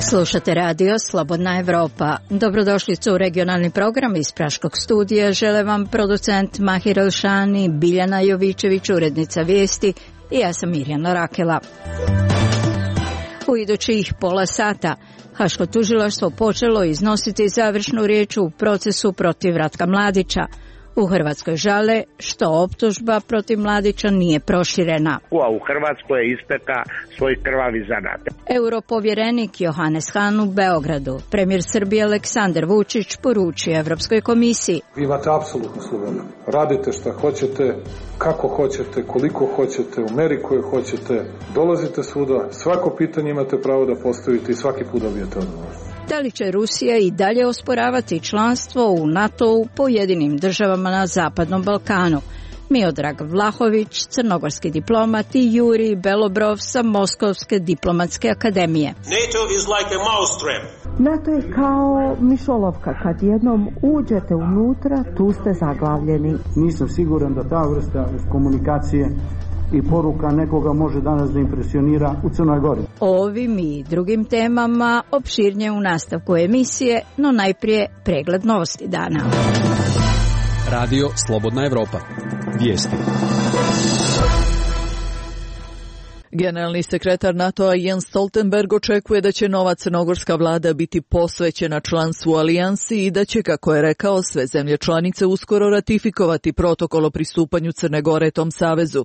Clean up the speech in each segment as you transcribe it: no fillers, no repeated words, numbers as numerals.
Slušate radio Slobodna Evropa. Dobrodošlicu u regionalni program iz Praškog studija. Žele vam producent Mahir Elšani, Biljana Jovičević, urednica vijesti i ja sam Mirjana Rakela. U idućih pola sata Haško tužilaštvo počelo iznositi završnu riječ u procesu protiv Ratka Mladića. U Hrvatskoj žale što optužba protiv Mladića nije proširena. U Hrvatskoj je ispeka svoj krvavi zanat. Europovjerenik Johannes Hahn u Beogradu. Premijer Srbije Aleksandar Vučić poručio Evropskoj komisiji: Vi imate apsolutnu slobodu. Radite šta hoćete, kako hoćete, koliko hoćete, u meri koju hoćete. Dolazite svuda, svako pitanje imate pravo da postavite i svaki put dobijete odgovor. Da li će Rusija i dalje osporavati članstvo u NATO-u pojedinim državama na Zapadnom Balkanu? Miodrag Vlahović, crnogorski diplomat, i Jurij Belobrov sa Moskovske diplomatske akademije. NATO je kao mišolovka, kad jednom uđete unutra, tu ste zaglavljeni. Nisam siguran da ta vrsta komunikacije i poruka nekoga može danas da impresionira u Crnoj Gori. O ovim i drugim temama opširnije u nastavku emisije, no najprije pregled novosti dana. Radio Slobodna Evropa. Vijesti. Generalni sekretar NATO-a Jens Stoltenberg očekuje da će nova crnogorska vlada biti posvećena članstvu u alijansi i da će, kako je rekao, sve zemlje članice uskoro ratifikovati protokol o pristupanju Crne Gore tom savezu.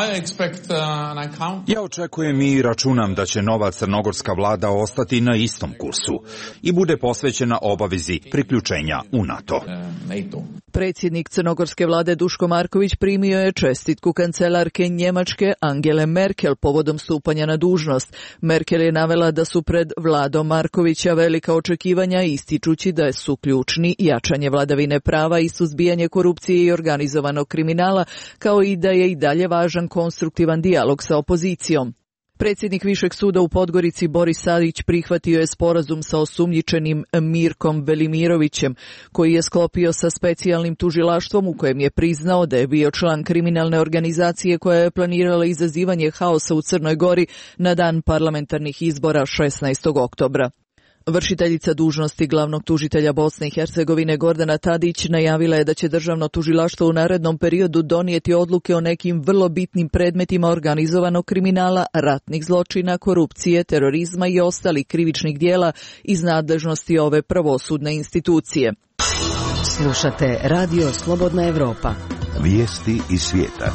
Ja očekujem i računam da će nova crnogorska vlada ostati na istom kursu i bude posvećena obavezi priključenja u NATO. Predsjednik crnogorske vlade Duško Marković primio je čestitku kancelarke Njemačke Angele Merkel povodom stupanja na dužnost. Merkel je navela da su pred vladom Markovića velika očekivanja, ističući da su ključni jačanje vladavine prava i suzbijanje korupcije i organizovanog kriminala, kao i da je i dalje važan konstruktivan dijalog sa opozicijom. Predsjednik Višeg suda u Podgorici Boris Sadić prihvatio je sporazum sa osumnjičenim Mirkom Velimirovićem, koji je sklopio sa specijalnim tužilaštvom u kojem je priznao da je bio član kriminalne organizacije koja je planirala izazivanje haosa u Crnoj Gori na dan parlamentarnih izbora 16. oktobra. Vršiteljica dužnosti glavnog tužitelja Bosne i Hercegovine Gordana Tadić najavila je da će državno tužilaštvo u narednom periodu donijeti odluke o nekim vrlo bitnim predmetima organizovanog kriminala, ratnih zločina, korupcije, terorizma i ostalih krivičnih dijela iz nadležnosti ove pravosudne institucije. Slušate Radio Slobodna Evropa. Vijesti iz svijeta.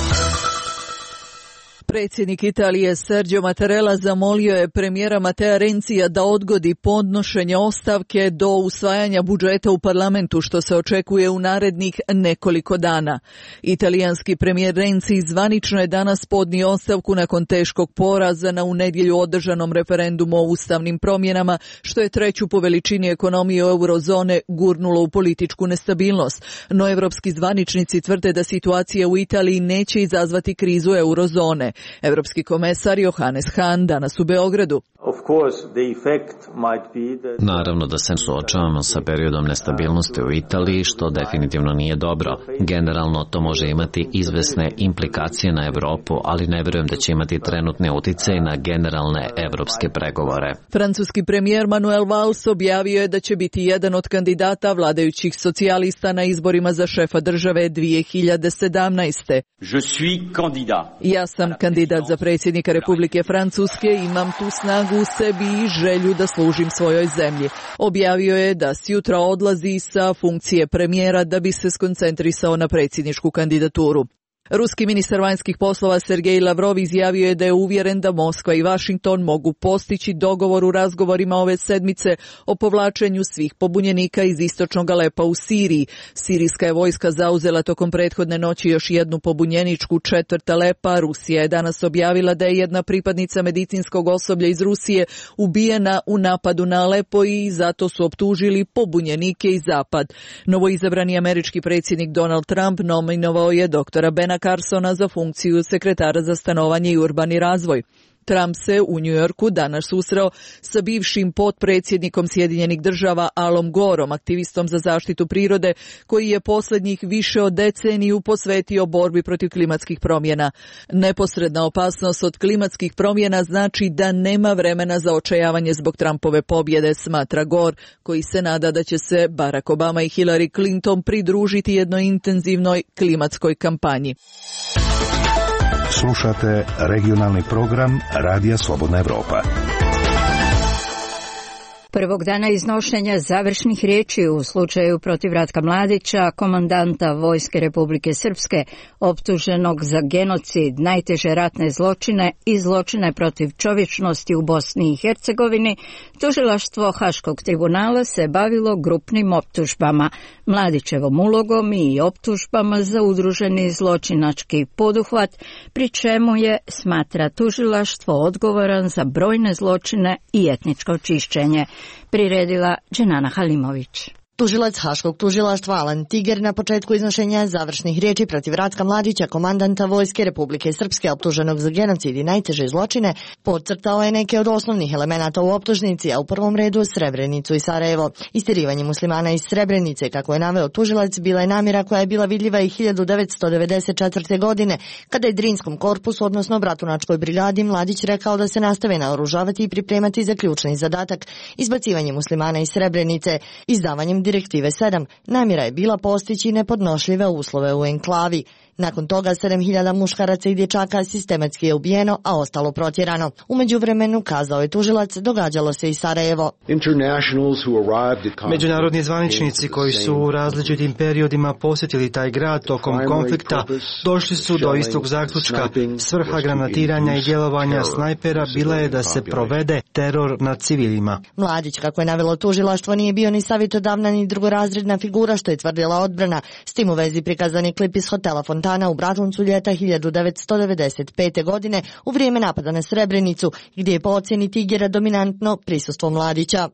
Predsjednik Italije Sergio Mattarella zamolio je premijera Matea Renzija da odgodi podnošenje ostavke do usvajanja budžeta u parlamentu, što se očekuje u narednih nekoliko dana. Italijanski premijer Renzi zvanično je danas podnio ostavku nakon teškog poraza na u nedjelju održanom referendumu o ustavnim promjenama, što je treću po veličini ekonomiju eurozone gurnulo u političku nestabilnost. No evropski zvaničnici tvrde da situacija u Italiji neće izazvati krizu eurozone. Evropski komesar Johannes Hahn danas u Beogradu. Naravno da se suočavamo sa periodom nestabilnosti u Italiji, što definitivno nije dobro. Generalno to može imati izvesne implikacije na Evropu, ali ne vjerujem da će imati trenutne utjecaj na generalne evropske pregovore. Francuski premijer Manuel Valls objavio je da će biti jedan od kandidata vladajućih socijalista na izborima za šefa države 2017. Ja sam kandidat za predsjednika Republike Francuske, imam tu snagu u sebi i želju da služim svojoj zemlji. Objavio je da sjutra odlazi sa funkcije premijera da bi se skoncentrisao na predsjedničku kandidaturu. Ruski ministar vanjskih poslova Sergej Lavrov izjavio je da je uvjeren da Moskva i Washington mogu postići dogovor u razgovorima ove sedmice o povlačenju svih pobunjenika iz istočnog Alepa u Siriji. Sirijska je vojska zauzela tokom prethodne noći još jednu pobunjeničku četvrt Alepa. Rusija je danas objavila da je jedna pripadnica medicinskog osoblja iz Rusije ubijena u napadu na Alepo i zato su optužili pobunjenike i Zapad. Novoizabrani američki predsjednik Donald Trump nominovao je doktora Bena Carsona za funkciju sekretara za stanovanje i urbani razvoj. Trump se u New Yorku danas susreo sa bivšim potpredsjednikom Sjedinjenih država Alom Goreom, aktivistom za zaštitu prirode, koji je posljednjih više od deceniju posvetio borbi protiv klimatskih promjena. Neposredna opasnost od klimatskih promjena znači da nema vremena za očajavanje zbog Trumpove pobjede, smatra Gore, koji se nada da će se Barack Obama i Hillary Clinton pridružiti jednoj intenzivnoj klimatskoj kampanji. Slušate regionalni program Radija Slobodna Evropa. Prvog dana iznošenja završnih riječi u slučaju protiv Ratka Mladića, komandanta Vojske Republike Srpske, optuženog za genocid, najteže ratne zločine i zločine protiv čovječnosti u Bosni i Hercegovini, tužilaštvo Haškog tribunala se bavilo grupnim optužbama, Mladićevom ulogom i optužbama za udruženi zločinački poduhvat, pri čemu je, smatra tužilaštvo, odgovoran za brojne zločine i etničko čišćenje. Priredila Dženana Halimović. Tužilac Haškog tužilaštva Alan Tiger na početku iznošenja završnih riječi protiv Ratka Mladića, komandanta Vojske Republike Srpske optuženog za genocid i najteže zločine, podcrtao je neke od osnovnih elemenata u optužnici, a u prvom redu Srebrenicu i Sarajevo. Istirivanje muslimana iz Srebrenice, kako je naveo tužilac, bila je namjera koja je bila vidljiva i 1994. godine, kada je Drinskom korpusu, odnosno Bratunačkoj brigadi, Mladić rekao da se nastave naoružavati i pripremati za ključni zadatak, izbacivanje muslimana iz Srebrenice, izdavanjem Direktive 7, namjera je bila postići nepodnošljive uslove u enklavi. Nakon toga 7000 muškaraca i dječaka sistematski je ubijeno, a ostalo protjerano. U međuvremenu, kazao je tužilac, događalo se i Sarajevo. Međunarodni zvaničnici koji su u različitim periodima posjetili taj grad tokom konflikta došli su do istog zaključka. Svrha granatiranja i djelovanja snajpera bila je da se provede teror nad civilima. Mladić, kako je navelo tužilaštvo, nije bio ni savjetodavna ni drugorazredna figura, što je tvrdila odbrana. S tim u vezi prikazan je klip iz hotela Fontana u Bratuncu ljeta 1995. godine u vrijeme napada na Srebrenicu, gdje je po ocjeni Tigera dominantno prisustvo Mladića.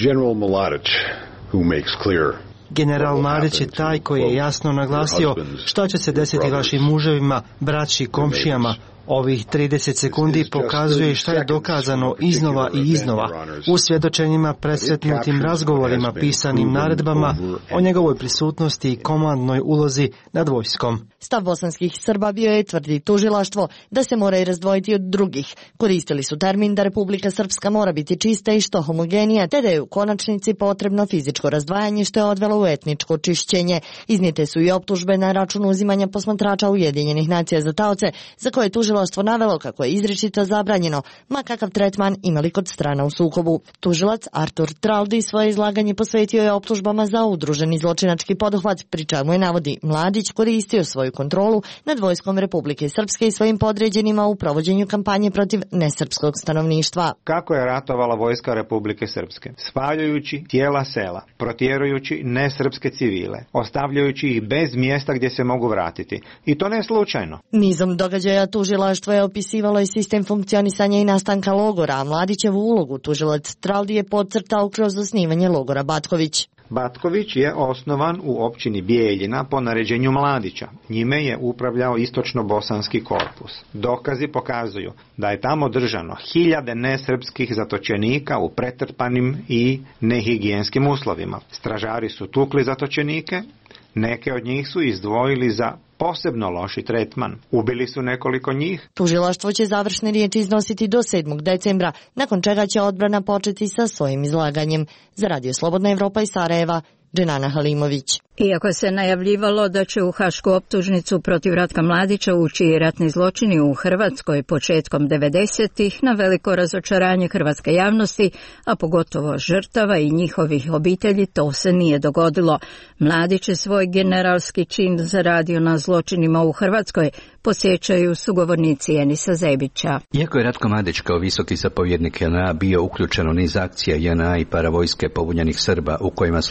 General Mladić je taj koji je jasno naglasio šta će se desiti vašim muževima, braći, komšijama. Ovih 30 sekundi pokazuje šta je dokazano iznova i iznova u svjedočenjima, presretnutim razgovorima, pisanim naredbama o njegovoj prisutnosti i komandnoj ulozi nad vojskom. Stav bosanskih Srba bio je, tvrdi tužilaštvo, da se moraju razdvojiti od drugih. Koristili su termin da Republika Srpska mora biti čista i što homogenija, te da je u konačnici potrebno fizičko razdvajanje, što je odvelo u etničko čišćenje. Iznijete su i optužbe na račun uzimanja posmatrača Ujedinjenih nacija za taoce, za koje tužilaštvo navelo kako je izričito zabranjeno, ma kakav tretman imali kod strana u sukobu. Tužilac Artur Traldi svoje izlaganje posvetio je optužbama za udruženi zločinački poduhvat, pri čemu je, navodi, Mladić koristio svoju kontrolu nad vojskom Republike Srpske i svojim podređenima u provođenju kampanje protiv nesrpskog stanovništva. Kako je ratovala vojska Republike Srpske? Spaljujući cijela sela, protjerujući nesrpske civile, ostavljajući ih bez mjesta gdje se mogu vratiti. I to ne slučajno. Nizom događaja tužilaštvo je opisivalo i sistem funkcionisanja i nastanka logora, a Mladićevu ulogu tužilac Traldi je podcrtao kroz osnivanje logora Batković. Batković je osnovan u općini Bijeljina po naređenju Mladića. Njime je upravljao istočno-bosanski korpus. Dokazi pokazuju da je tamo držano 1000 nesrpskih zatočenika u pretrpanim i nehigijenskim uslovima. Stražari su tukli zatočenike, neke od njih su izdvojili za posebno loši tretman. Ubili su nekoliko njih. Tužilaštvo će završne riječi iznositi do 7. decembra, nakon čega će odbrana početi sa svojim izlaganjem. Za Radio Slobodna Evropa iz Sarajeva, Dženana Halimović. Iako se najavljivalo da će u hašku optužnicu protiv Ratka Mladića ući i ratni zločini u Hrvatskoj početkom 90-ih, na veliko razočaranje hrvatske javnosti, a pogotovo žrtava i njihovih obitelji, to se nije dogodilo. Mladić je svoj generalski čin zaradio na zločinima u Hrvatskoj, podsjećaju sugovornici Enisa Zebića. Iako je Ratko Mladić kao visoki zapovjednik JNA bio uključen u niz akcija JNA i paravojske pobunjenih Srba, u kojima su često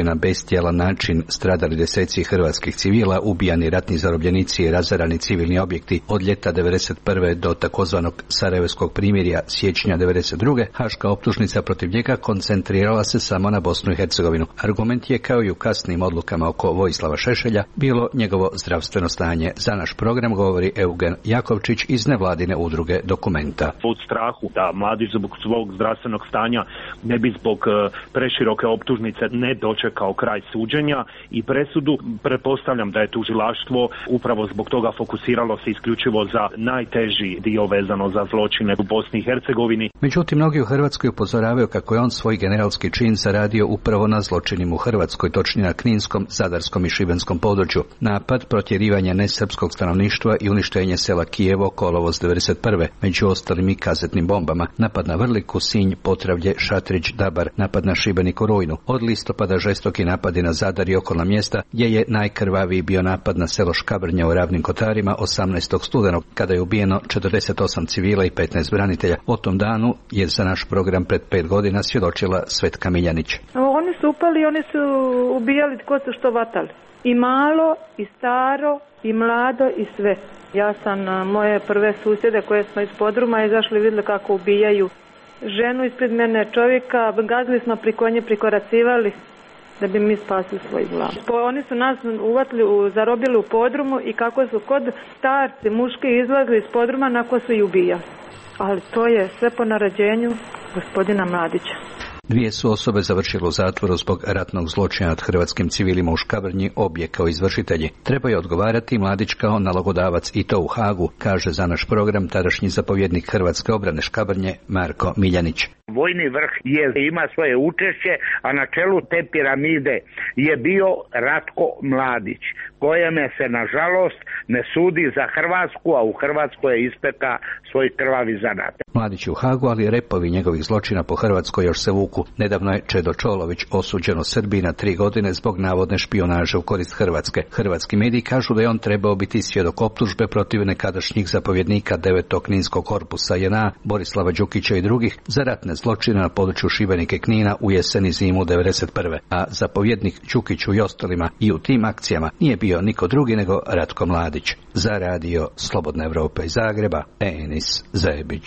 je na bestijalan način stradali deseci hrvatskih civila, ubijani ratni zarobljenici i razarani civilni objekti od ljeta 1991. do takozvanog Sarajevskog primirja siječnja 1992. Haška optužnica protiv njega koncentrirala se samo na Bosnu i Hercegovinu. Argument je, kao i u kasnim odlukama oko Vojislava Šešelja, bilo njegovo zdravstveno stanje. Za naš program govori Eugen Jakovčić iz nevladine udruge Dokumenta. Od strahu da Mladić zbog svog zdravstvenog stanja ne bi zbog preširoke optužnice ne dočekao kraj suđenja i presudu, pretpostavljam da je tužilaštvo upravo zbog toga fokusiralo se isključivo za najteži dio vezano za zločine u Bosni i Hercegovini. Međutim, mnogi u Hrvatskoj upozoravaju kako je on svoj generalski čin zaradio upravo na zločinima u Hrvatskoj, točnije na Kninskom, Zadarskom i Šibenskom području. Napad, protjerivanje nesrpskog stanovništva i uništenje sela Kijevo kolovoz 1991. među ostalim i kazetnim bombama. Napad na Vrliku, Sinj, Potravlje, Šatrić, Dabar, napad na Šibenik u rujnu. Od listopada žestoki napadi na Zadar i okolna mjesta, gdje je najkrvaviji bio napad na selo Škabrnja u Ravnim Kotarima 18. studenog, kada je ubijeno 48 civila i 15 branitelja. O tom danu je za naš program pred 5 godina svjedočila Svetka Miljanić. Oni su upali, oni su ubijali tko su što vatali. I malo, i staro, i mlado, i sve. Ja sam moje prve susjede koje smo iz podruma izašli, vidjeli kako ubijaju ženu ispred mene, čovjeka, gazili smo pri konje, prikoracivali da bi mi spasili svoj glavu. Oni su nas uvatili, zarobili u podrumu i kako su kod starci, muški izlazili iz podruma, nakon su i ubijali. Ali to je sve po naređenju gospodina Mladića. 2 su osobe završile u zatvoru zbog ratnog zločina nad hrvatskim civilima u Škabrnji, obje kao izvršitelji. Trebaju odgovarati Mladić kao nalogodavac i to u Hagu, kaže za naš program tadašnji zapovjednik Hrvatske obrane Škabrnje Marko Miljanić. Vojni vrh ima svoje učešće, a na čelu te piramide je bio Ratko Mladić, kojeme se nažalost ne sudi za Hrvatsku, a u Hrvatskoj je ispeka svoj krvavi zanat. Mladić je u Hagu, ali repovi njegovih zločina po Hrvatskoj još se vuku. Nedavno je Čedo Čolović osuđen u Srbiji na 3 godine zbog navodne špijunaže u korist Hrvatske. Hrvatski mediji kažu da je on trebao biti svjedok optužbe protiv nekadašnjih zapovjednika 9. Kninskog korpusa JNA, Borislava Đukića i drugih za ratne zločine na području Šibenika i Knina u jesen i zimu 1991. A zapovjednik Đukiću i ostalima i u tim akcijama nije bio niko drugi nego Ratko Mladić. Za radio Slobodna Evropa iz Zagreba, Enis Zebić.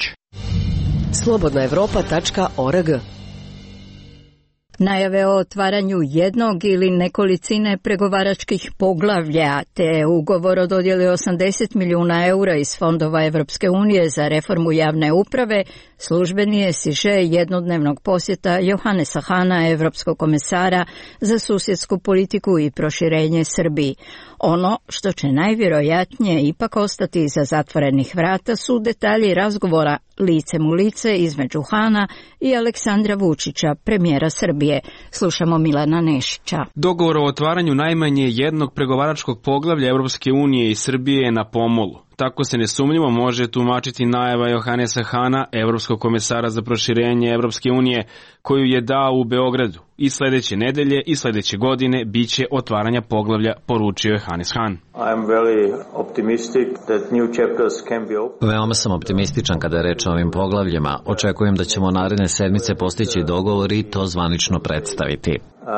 slobodnaevropa.org. Najave o otvaranju jednog ili nekolicine pregovaračkih poglavlja te ugovor o dodjeli 80 milijuna eura iz fondova Evropske unije za reformu javne uprave službeni je siže jednodnevnog posjeta Johannesa Hana, Evropskog komesara za susjedsku politiku i proširenje Srbiji. Ono što će najvjerojatnije ipak ostati iza zatvorenih vrata su detalji razgovora licem u lice između Hana i Aleksandra Vučića, premijera Srbije. Slušamo Milana Nešića. Dogovor o otvaranju najmanje jednog pregovaračkog poglavlja Evropske unije i Srbije je na pomolu. Tako se nesumnjivo može tumačiti najava Johannesa Hana, Evropskog komesara za proširenje Evropske unije, koju je dao u Beogradu. I sljedeće nedelje i sljedeće godine biće otvaranja poglavlja, poručio je Hannes Han. Veoma sam optimističan kada je reč o ovim poglavljima. Očekujem da ćemo naredne sedmice postići dogovor i to zvanično predstaviti.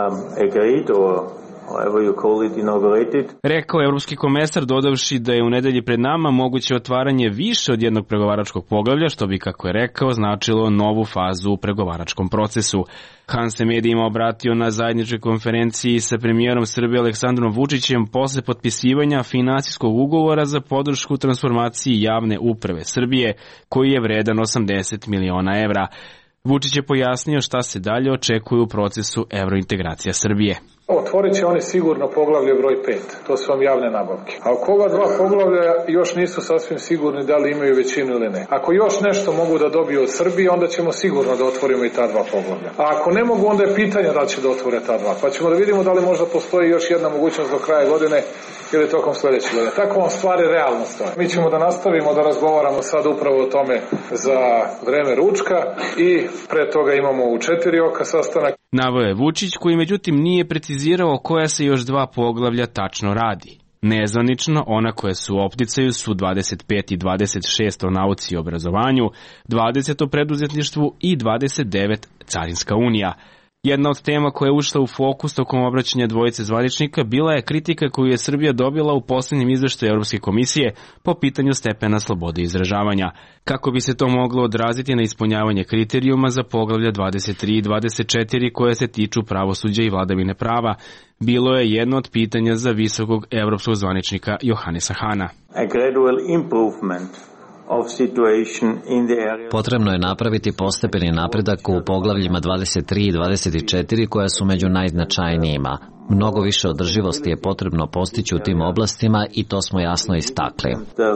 Rekao evropski komesar, dodavši da je u nedelji pred nama moguće otvaranje više od jednog pregovaračkog poglavlja, što bi, kako je rekao, značilo novu fazu u pregovaračkom procesu. Han se medijima obratio na zajedničkoj konferenciji sa premijerom Srbije Aleksandrom Vučićem posle potpisivanja finansijskog ugovora za podršku transformaciji javne uprave Srbije, koji je vredan 80 miliona evra. Vučić je pojasnio šta se dalje očekuje u procesu evrointegracija Srbije. Otvorit će oni sigurno poglavlje broj 5, to su vam javne nabavke. A oko ova 2 poglavlja još nisu sasvim sigurni da li imaju većinu ili ne. Ako još nešto mogu da dobiju od Srbije, onda ćemo sigurno da otvorimo i ta 2 poglavlja. A ako ne mogu, onda je pitanje da li će da otvore ta 2. Pa ćemo da vidimo da li možda postoji još jedna mogućnost do kraja godine ili tokom sljedeće godine. Tako vam stvari realno stoje. Mi ćemo da nastavimo da razgovaramo sad upravo o tome za vreme ručka i pre toga imamo u 4 oka sastanak. Naveo je Vučić, koji međutim nije precizirao koja se još 2 poglavlja tačno radi. Nezvanično, ona koja su u opticaju su 25 i 26 o nauci i obrazovanju, 20 o preduzetništvu i 29 Carinska unija. Jedna od tema koja je ušla u fokus tokom obraćanja dvojice zvaničnika bila je kritika koju je Srbija dobila u posljednjem izveštaju Evropske komisije po pitanju stepena slobode izražavanja. Kako bi se to moglo odraziti na ispunjavanje kriterijuma za poglavlja 23 i 24 koje se tiču pravosuđa i vladavine prava, bilo je jedno od pitanja za visokog evropskog zvaničnika Johannesa Hana. Potrebno je napraviti postepeni napredak u poglavljima 23 i 24 koja su među najznačajnijima. Mnogo više održivosti je potrebno postići u tim oblastima i to smo jasno istakli.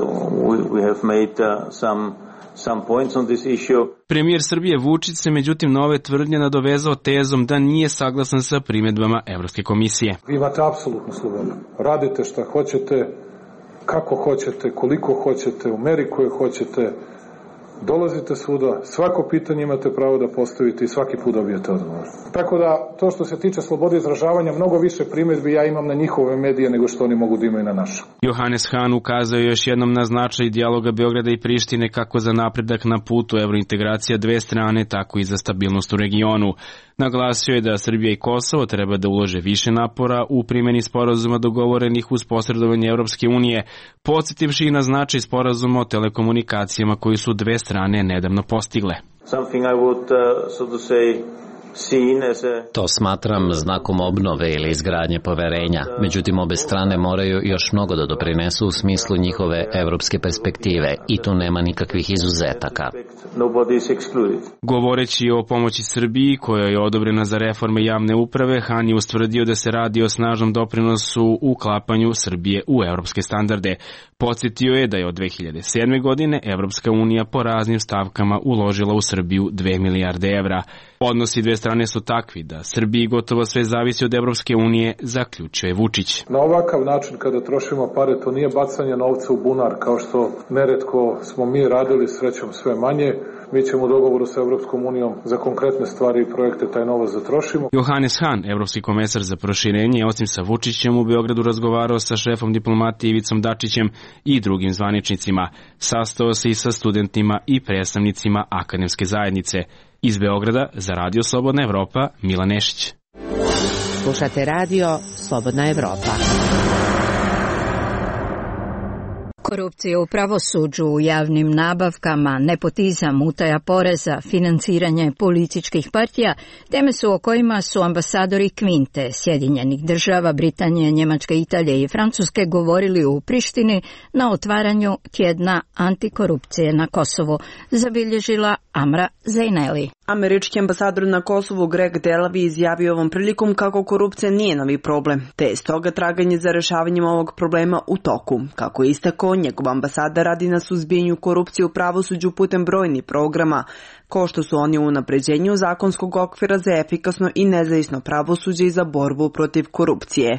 Premijer Srbije Vučić se međutim na ove tvrdnje nadovezao tezom da nije saglasan sa primjedbama Evropske komisije. Vi imate apsolutnu slobodu. Radite šta hoćete, kako hoćete, koliko hoćete, u meri koje hoćete, dolazite svuda, svako pitanje imate pravo da postavite i svaki put dobijete odgovor. Tako da, to što se tiče slobode izražavanja, mnogo više primjedbi ja imam na njihove medije nego što oni mogu da imaju na naše. Johannes Hahn ukazao je još jednom na značaj dijaloga Beograda i Prištine kako za napredak na putu evrointegracija dve strane, tako i za stabilnost u regionu. Naglasio je da Srbija i Kosovo treba da ulože više napora u primjeni sporazuma dogovorenih uz posredovanje Evropske unije, podsjetivši i na značaj sporazuma o telekomunikacijama koji su dve strane nedavno postigle. To smatram znakom obnove ili izgradnje poverenja, međutim obe strane moraju još mnogo da doprinesu u smislu njihove evropske perspektive i tu nema nikakvih izuzetaka. Govoreći o pomoći Srbiji koja je odobrena za reforme javne uprave, Han je ustvrdio da se radi o snažnom doprinosu u uklapanju Srbije u evropske standarde. Podsjetio je da je od 2007. godine Evropska unija po raznim stavkama uložila u Srbiju 2 milijarde evra. Odnosi dve strane su takvi da Srbiji gotovo sve zavisi od Evropske unije, zaključio je Vučić. Na ovakav način kada trošimo pare, to nije bacanje novca u bunar, kao što neretko smo mi radili, srećom sve manje. Mi ćemo u dogovoru sa Evropskom unijom za konkretne stvari i projekte taj novac zatrošimo. Johannes Hahn, evropski komesar za proširenje, osim sa Vučićem u Beogradu razgovarao sa šefom diplomatije Ivicom Dačićem i drugim zvaničnicima. Sastao se i sa studentima i predstavnicima akademske zajednice. Iz Beograda za Radio Slobodna Evropa, Milan Nešić. Slušate Radio Slobodna Evropa. Korupcija u pravosuđu, u javnim nabavkama, nepotizam, utaja poreza, financiranje političkih partija, teme su o kojima su ambasadori Kvinte, Sjedinjenih država, Britanije, Njemačke, Italije i Francuske govorili u Prištini na otvaranju tjedna antikorupcije na Kosovu, zabilježila Amra Zejneli. Američki ambasador na Kosovu Greg Delavi izjavio ovom prilikom kako korupcija nije novi problem, te je stoga traganje za rešavanjem ovog problema u toku. Kako je istakao, njegov ambasada radi na suzbijanju korupcije u pravosuđu putem brojnih programa, kao što su oni u unapređenju zakonskog okvira za efikasno i nezavisno pravosuđe i za borbu protiv korupcije.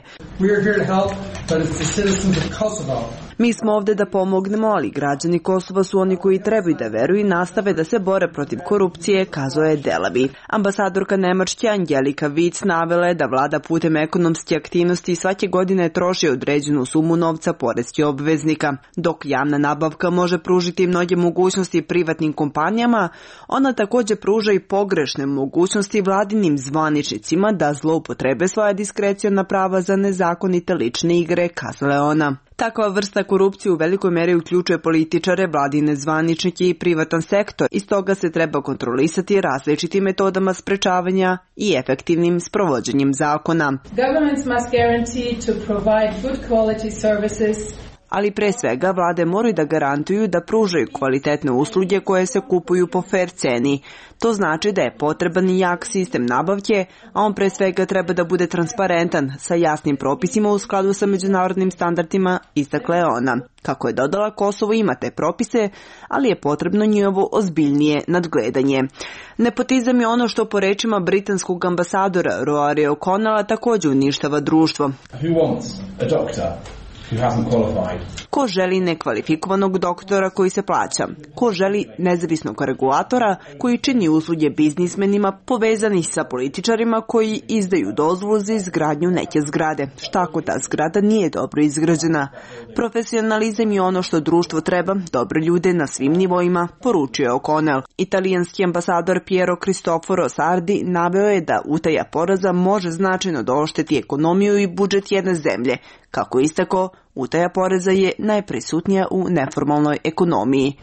Mi smo ovde da pomognemo, ali građani Kosova su oni koji trebaju da veruju i nastave da se bore protiv korupcije, kazao je Delavi. Ambasadorka Nemačke Angelika Vic navela je da vlada putem ekonomske aktivnosti svake godine troši određenu sumu novca poreskih obveznika. Dok javna nabavka može pružiti mnoge mogućnosti privatnim kompanijama, ona također pruža i pogrešne mogućnosti vladinim zvaničnicima da zloupotrebe svoja diskreciona prava za nezakonite lične igre, kazala je ona. Takva vrsta korupcije u velikoj meri uključuje političare, vladine zvaničnike i privatan sektor, i stoga se treba kontrolisati različitim metodama sprečavanja i efektivnim sprovođenjem zakona. Governments must guarantee to provide good quality services. Ali pre svega vlade moraju da garantuju da pružaju kvalitetne usluge koje se kupuju po fair ceni. To znači da je potreban jak sistem nabavke, a on pre svega treba da bude transparentan, sa jasnim propisima u skladu sa međunarodnim standardima, istakla je ona. Kako je dodala, Kosovo ima te propise, ali je potrebno njihovo ozbiljnije nadgledanje. Nepotizam je ono što po rečima britanskog ambasadora Rory O'Connella također uništava društvo. Ko želi nekvalifikovanog doktora koji se plaća? Ko želi nezavisnog regulatora koji čini usluge biznismenima povezanih sa političarima koji izdaju dozvolu za izgradnju neke zgrade? Šta ako ta zgrada nije dobro izgrađena? Profesionalizam je ono što društvo treba, dobre ljude na svim nivoima, poručio je O'Connell. Italijanski ambasador Piero Cristoforo Sardi naveo je da utaja poreza može značajno da ošteti ekonomiju i budžet jedne zemlje. Kako istakao, utaja poreza je najprisutnija u neformalnoj ekonomiji.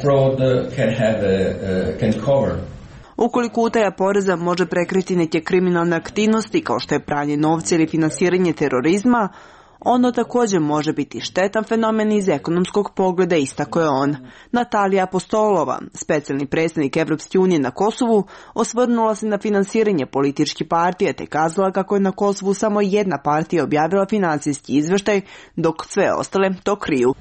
Ukoliko utaja poreza može prekriti neke kriminalne aktivnosti kao što je pranje novca ili finansiranje terorizma, ono također može biti štetan fenomen iz ekonomskog pogleda, istakao je on. Natalija Apostolova, specijalni predstavnik Evropske unije na Kosovu, osvrnula se na finansiranje političkih partija te kazala kako je na Kosovu samo jedna partija objavila finansijski izveštaj, dok sve ostale to kriju.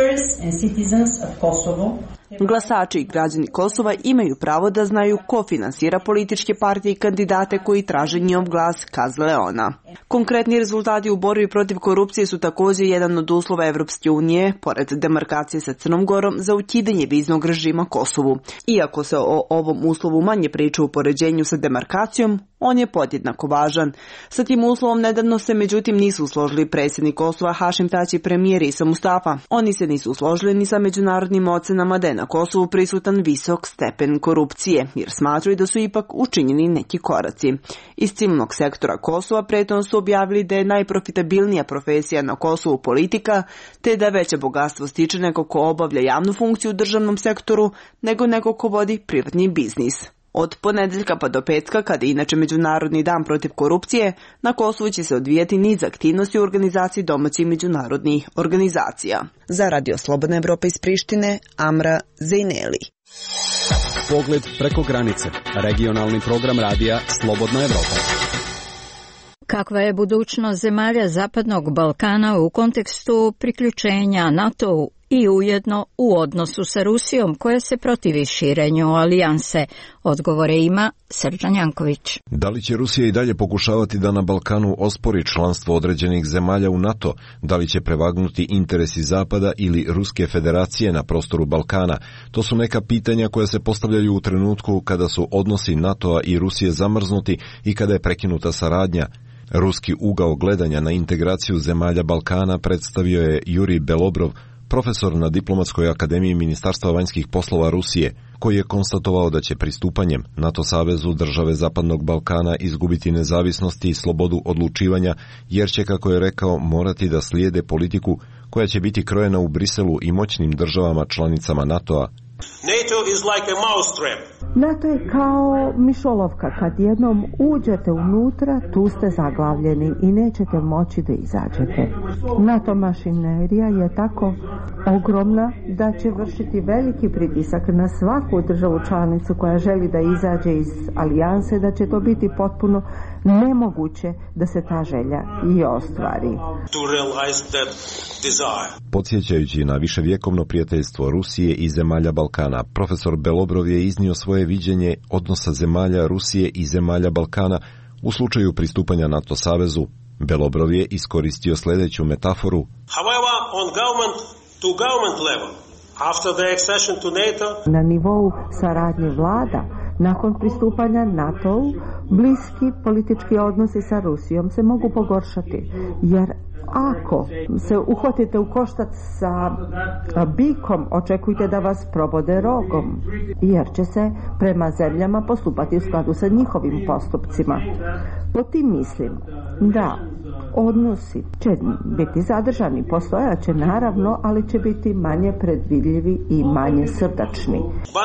Glasači i građani Kosova imaju pravo da znaju ko finansira političke partije i kandidate koji traže njihov glas, kazala je ona. Konkretni rezultati u borbi protiv korupcije su također jedan od uslova Evropske unije, pored demarkacije sa Crnom Gorom, za ukidanje viznog režima Kosovu. Iako se o ovom uslovu manje priča u poređenju sa demarkacijom, on je podjednako važan. Sa tim uslovom nedavno se međutim nisu složili predsjednik Kosova Hašim Tači i premijer Isa Mustafa. Oni se nisu složili ni sa međunarodnim ocenama da je na Kosovu prisutan visok stepen korupcije, jer smatraju da su ipak učinjeni neki koraci. Iz civilnog sektora Kosova prethodno su objavili da je najprofitabilnija profesija na Kosovu politika, te da veće bogatstvo stiče neko ko obavlja javnu funkciju u državnom sektoru nego neko ko vodi privatni biznis. Od ponedeljka pa do petka, kada je inače Međunarodni dan protiv korupcije, na Kosovu će se odvijati niz aktivnosti u organizaciji domaćih međunarodnih organizacija. Za Radio Slobodna Evropa iz Prištine, Amra Zejneli. Pogled preko granice. Regionalni program radija Slobodna Evropa. Kakva je budućnost zemalja Zapadnog Balkana u kontekstu priključenja NATO-u i ujedno u odnosu sa Rusijom koja se protivi širenju alijanse? Odgovore ima Srđan Janković. Da li će Rusija i dalje pokušavati da na Balkanu ospori članstvo određenih zemalja u NATO? Da li će prevagnuti interesi Zapada ili Ruske federacije na prostoru Balkana? To su neka pitanja koja se postavljaju u trenutku kada su odnosi NATO-a i Rusije zamrznuti i kada je prekinuta saradnja. Ruski ugao gledanja na integraciju zemalja Balkana predstavio je Jurij Belobrov, profesor na Diplomatskoj akademiji Ministarstva vanjskih poslova Rusije, koji je konstatovao da će pristupanjem NATO savezu države Zapadnog Balkana izgubiti nezavisnost i slobodu odlučivanja, jer će, kako je rekao, morati da slijede politiku koja će biti krojena u Briselu i moćnim državama članicama NATO-a. NATO je kao mišolovka. Kad jednom uđete unutra, tu ste zaglavljeni i nećete moći da izađete. NATO mašinerija je tako ogromna da će vršiti veliki pritisak na svaku državu članicu koja želi da izađe iz alijanse, da će to biti potpuno nemoguće da se ta želja i ostvari. Podsjećajući na viševjekovno prijateljstvo Rusije i zemalja Balkana, profesor Belobrov je iznio svoje viđenje odnosa zemalja Rusije i zemalja Balkana u slučaju pristupanja NATO savezu. Belobrov je iskoristio sljedeću metaforu. Na nivou saradnje vlada, nakon pristupanja NATO-u, bliski politički odnosi sa Rusijom se mogu pogoršati, jer ako se uhvatite u koštac sa bikom, očekujte da vas probode rogom, jer će se prema zemljama postupati u skladu sa njihovim postupcima. Po tim mislim da odnosi će biti zadržani, postojaće naravno, ali će biti manje predvidljivi i manje srdačni.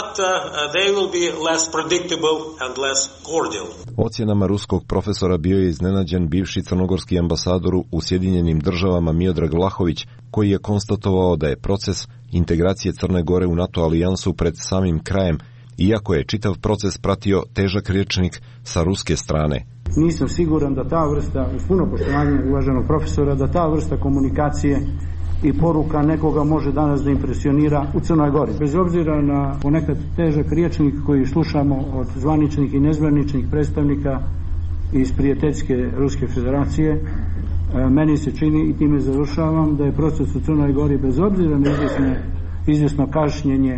Ocjenama ruskog profesora bio je iznenađen bivši crnogorski ambasador u Sjedinjenim državama Miodrag Vlahović, koji je konstatovao da je proces integracije Crne Gore u NATO alijansu pred samim krajem, iako je čitav proces pratio težak rječnik sa ruske strane. Nisam siguran da ta vrsta, uz puno poštovanja uvaženog profesora, da ta vrsta komunikacije i poruka nekoga može danas da impresionira u Crnoj Gori. Bez obzira na ponekad težak rječnik koji slušamo od zvaničnih i nezvaničnih predstavnika iz prijateljske Ruske federacije. Meni se čini, i time završavam, da je proces u Crnoj Gori, bez obzira na izvjesno kašnjenje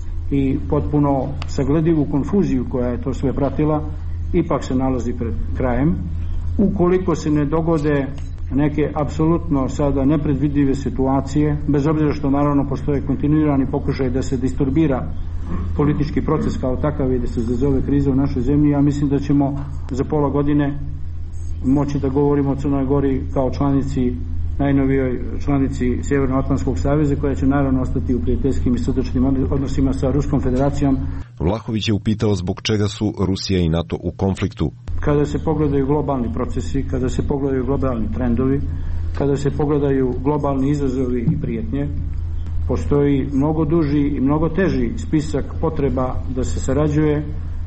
i potpuno sagledivu konfuziju koja je to sve pratila, ipak se nalazi pred krajem. Ukoliko se ne dogode neke apsolutno sada nepredvidive situacije, bez obzira što naravno postoje kontinuirani pokušaj da se disturbira politički proces kao takav i da se izazove kriza u našoj zemlji, ja mislim da ćemo za pola godine moći da govorimo o Crnoj Gori kao članici, najnovijoj članici Sjevernoatlantskog saveza, koja će naravno ostati u prijateljskim i srdačnim odnosima sa Ruskom federacijom. Vlahović je upitao zbog čega su Rusija i NATO u konfliktu. Kada se pogledaju globalni procesi, kada se pogledaju globalni trendovi, kada se pogledaju globalni izazovi i prijetnje, postoji mnogo duži i mnogo teži spisak potreba da se sarađuje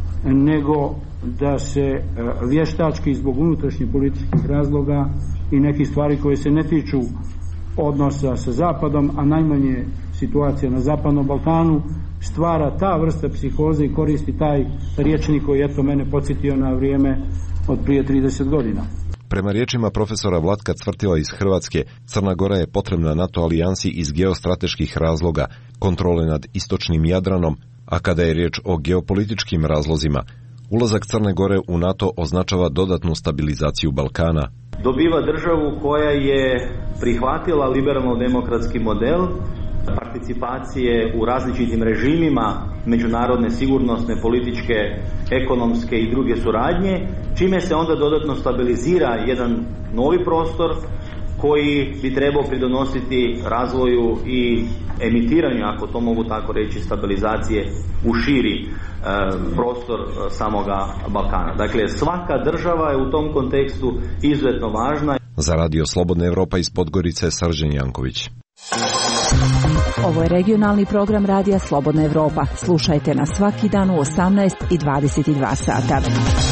nego da se vještački zbog unutrašnjih političkih razloga i nekih stvari koje se ne tiču odnosa sa Zapadom, a najmanje situacija na Zapadnom Balkanu, stvara ta vrsta psihoze i koristi taj rječnik koji je mene podsjetio na vrijeme od prije 30 godina. Prema riječima profesora Vlatka Cvrtila iz Hrvatske, Crna Gora je potrebna NATO alijansi iz geostrateških razloga, kontrole nad istočnim Jadranom, a kada je riječ o geopolitičkim razlozima, ulazak Crne Gore u NATO označava dodatnu stabilizaciju Balkana. Dobiva državu koja je prihvatila liberalno-demokratski model participacije u različitim režimima međunarodne sigurnosne, političke, ekonomske i druge suradnje, čime se onda dodatno stabilizira jedan novi prostor koji bi trebao pridonositi razvoju i emitiranju, ako to mogu tako reći, stabilizacije u širi prostor samoga Balkana. Dakle, svaka država je u tom kontekstu izuzetno važna. Za Radio Slobodna Evropa iz Podgorice, Srđan Janković. Ovo je regionalni program Radija Slobodna Evropa. Slušajte nas svaki dan u 18 i 22 sata.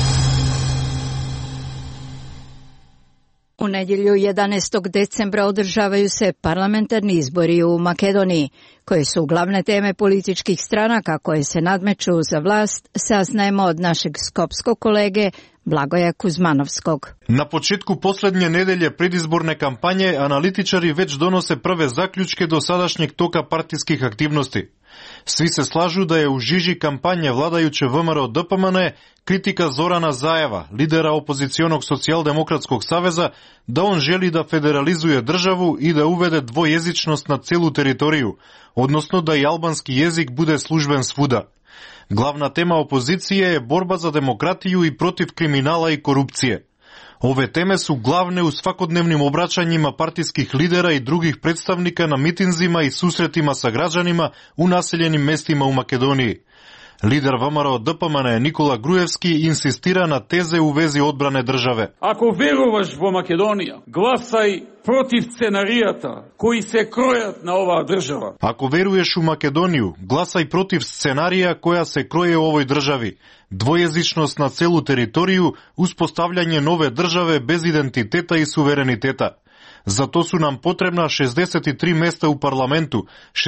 U nedjelju 11. decembra održavaju se parlamentarni izbori u Makedoniji, koje su glavne teme političkih stranaka koje se nadmeću za vlast, saznajemo od našeg skopskog kolege Blagoja Kuzmanovskog. Na početku posljednje nedelje predizborne kampanje analitičari već donose prve zaključke dosadašnjeg toka partijskih aktivnosti. Svi se slažu da je u žiži kampanje vladajuće ВМРО ДПМН kritika Zorana Zajeva, lidera opozicionog socijaldemokratskog saveza, da on želi da federalizuje državu i da uvede dvojezičnost na celu teritoriju, odnosno da i albanski jezik bude služben svuda. Glavna tema opozicije je borba za demokratiju i protiv kriminala i korupcije. Ove teme su glavne u svakodnevnim obraćanjima partijskih lidera i drugih predstavnika na mitinzima i susretima sa građanima u naseljenim mestima u Makedoniji. Lider ВМРО ДПМН Nikola Grujevski insistira na teze u vezi odbrane države. Ako verovaš во Македонија, гласај protiv scenarijata koji se krojat na ova država. Ako veruješ u Makedoniju, glasaj protiv scenarija koja se kroje u ovoj državi. Dvojezičnost na celu teritoriju, uspostavljanje nove države bez identiteta i suvereniteta. Za to su nam potrebna 63 mesta u parlamentu,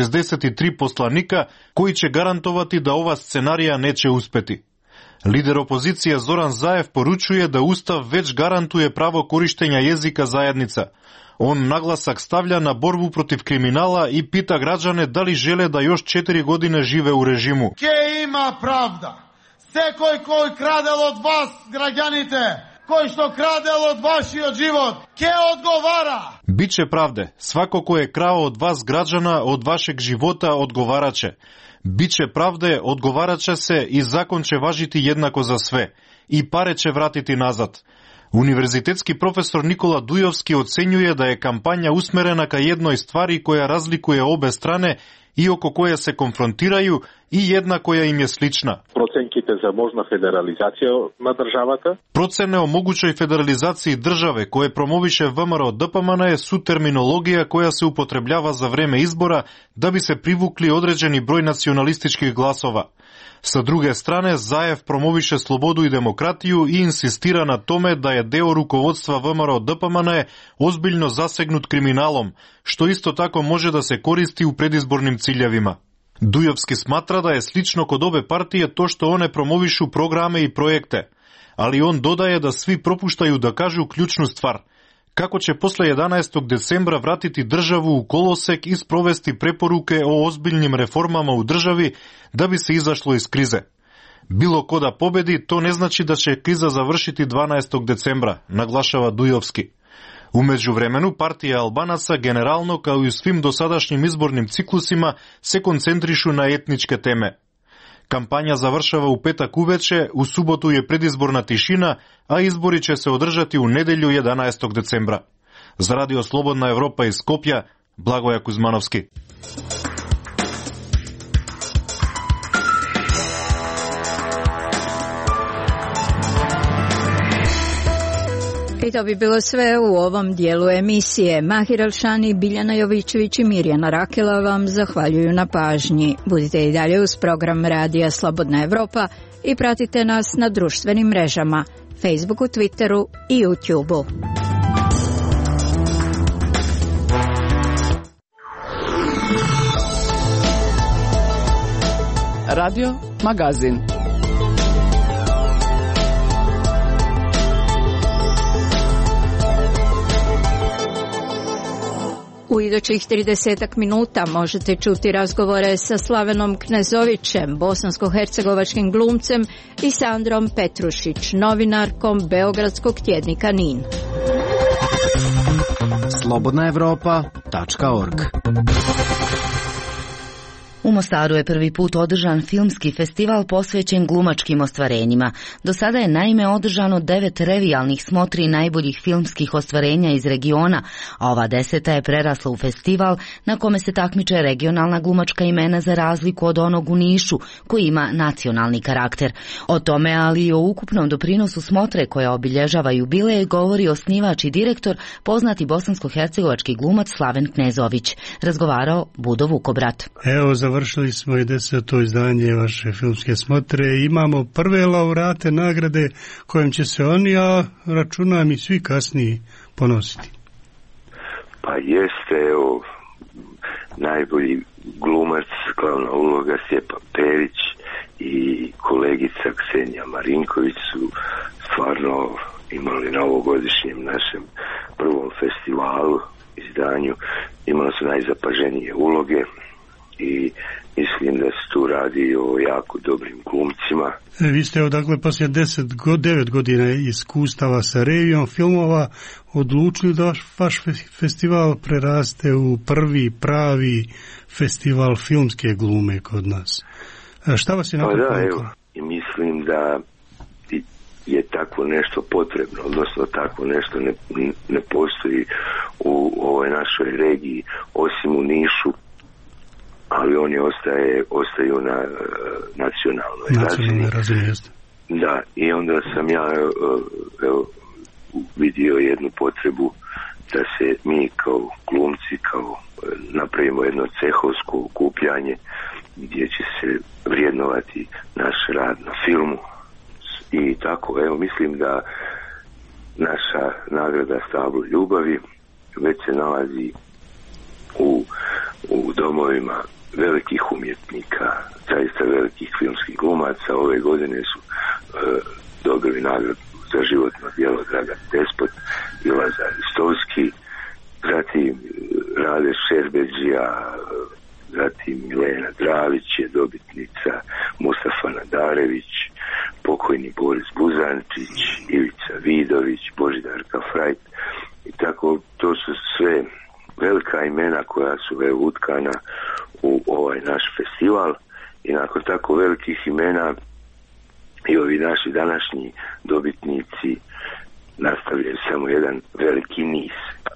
63 poslanika koji će garantovati da ova scenarija neće uspeti. Lider opozicije Zoran Zajev poručuje da Ustav već garantuje pravo korištenja jezika zajednica. On naglasak stavlja na borbu protiv kriminala i pita građane da li žele da još 4 godine žive u režimu. Ke ima pravda? Sekoj koji kradel od vas, građanite, koji što kradel od vaši od život, ke odgovara? Biće pravde. Svako ko je krao od vas građana, od vašeg života, odgovaraće. Biće pravde, odgovaraće se i zakon će važiti jednako za sve. I pare će vratiti nazad. Univerzitetski profesor Nikola Dujovski ocenjuje da je kampanja usmerena ka jednoj stvari koja razlikuje obe strane i oko koje se konfrontiraju i jedna koja im je slična. Проценките за можна федерализација на државата. Процене о могучој федерализацiji државе koje промовише ВМРО ДПМН су терминологија која се употребљава за време избора да би се привукли одреđeni број националистичких гласова. Sa druge strane, Zajev promoviše slobodu i demokratiju i insistira na tome da je deo rukovodstva ВМРО ДПМН ozbiljno zasegnut kriminalom, što isto tako može da se koristi u predizbornim ciljevima. Dujovski smatra da je slično kod obe partije to što one promovišu programe i projekte. ali on dodaje da svi propuštaju da kažu ključnu stvar. Kako će posle 11. decembra vratiti državu u kolosek i sprovesti preporuke o ozbiljnim reformama u državi da bi se izašlo iz krize. Bilo ko da pobedi, to ne znači da će kriza završiti 12. decembra, naglašava Dujovski. U međuvremenu, partija Albanaca generalno, kao i u svim dosadašnjim izbornim ciklusima, se koncentrišu na etničke teme. Kampanja završava u petak uveče, u subotu je predizborna tišina, a izbori će se održati u nedelju 11. decembra. Za Radio Slobodna Evropa iz Skopja, Blagoja Kuzmanovski. I to bi bilo sve u ovom dijelu emisije. Mahir Elšani, Biljana Jovičević i Mirjana Rakela vam zahvaljuju na pažnji. Budite i dalje uz program Radija Slobodna Evropa i pratite nas na društvenim mrežama, Facebooku, Twitteru i YouTubeu. Radio Magazin. U idućih 30 minuta možete čuti razgovore sa Slavenom Knezovićem, bosansko-hercegovačkim glumcem, i Sandrom Petrušić, novinarkom Beogradskog tjednika NIN. slobodnaevropa.org. U Mostaru je prvi put održan filmski festival posvećen glumačkim ostvarenjima. Do sada je naime održano 9 revijalnih smotri najboljih filmskih ostvarenja iz regiona, a ova 10. je prerasla u festival na kome se takmiče regionalna glumačka imena za razliku od onog u Nišu, koji ima nacionalni karakter. O tome, ali i o ukupnom doprinosu smotre koja obilježava jubileje, govori osnivač i direktor, poznati bosansko-hercegovački glumac Slaven Knezović. Razgovarao Budo Vukobrat. Evo, završili smo i 10. izdanje vaše filmske smotre. Imamo prve laureate nagrade kojim će se oni, a računam i svi kasniji, ponositi. Pa jeste, evo, najbolji glumac, glavna uloga Stjepan Perić i kolegica Ksenija Marinković su stvarno imali na ovogodišnjem našem prvom festivalu, izdanju, imali su najzapaženije uloge. I mislim da se tu radi o jako dobrim glumcima. Vi ste, dakle, poslije 9 godina iskustava sa revijom filmova odlučili da vaš festival preraste u prvi pravi festival filmske glume kod nas. Šta vas je na to ponukalo? I mislim da je tako nešto potrebno, odnosno tako nešto ne postoji u ovoj našoj regiji, osim u Nišu, ali oni ostaju na nacionalnoj razini. Da, i onda sam ja vidio jednu potrebu da se mi kao glumci napravimo jedno cehovsko okupljanje gdje će se vrijednovati naš rad na filmu. I tako, evo, mislim da naša nagrada Stablo ljubavi već se nalazi u domovima velikih umjetnika, zaista velikih filmskih glumaca. Ove godine su dobili nagradu za životno djelo Dragan Despot i Lazar Ristovski, zatim Rade Šerbeđija, zatim Milena Dravić je dobitnica, Mustafa Nadarević, pokojni Boris Buzančić, Ivica Vidović, Božidarka Frajt i tako. To su sve velika imena koja su utkana u ovaj naš festival, i nakon tako velikih imena i ovi naši današnji dobitnici nastavljaju samo jedan veliki niz.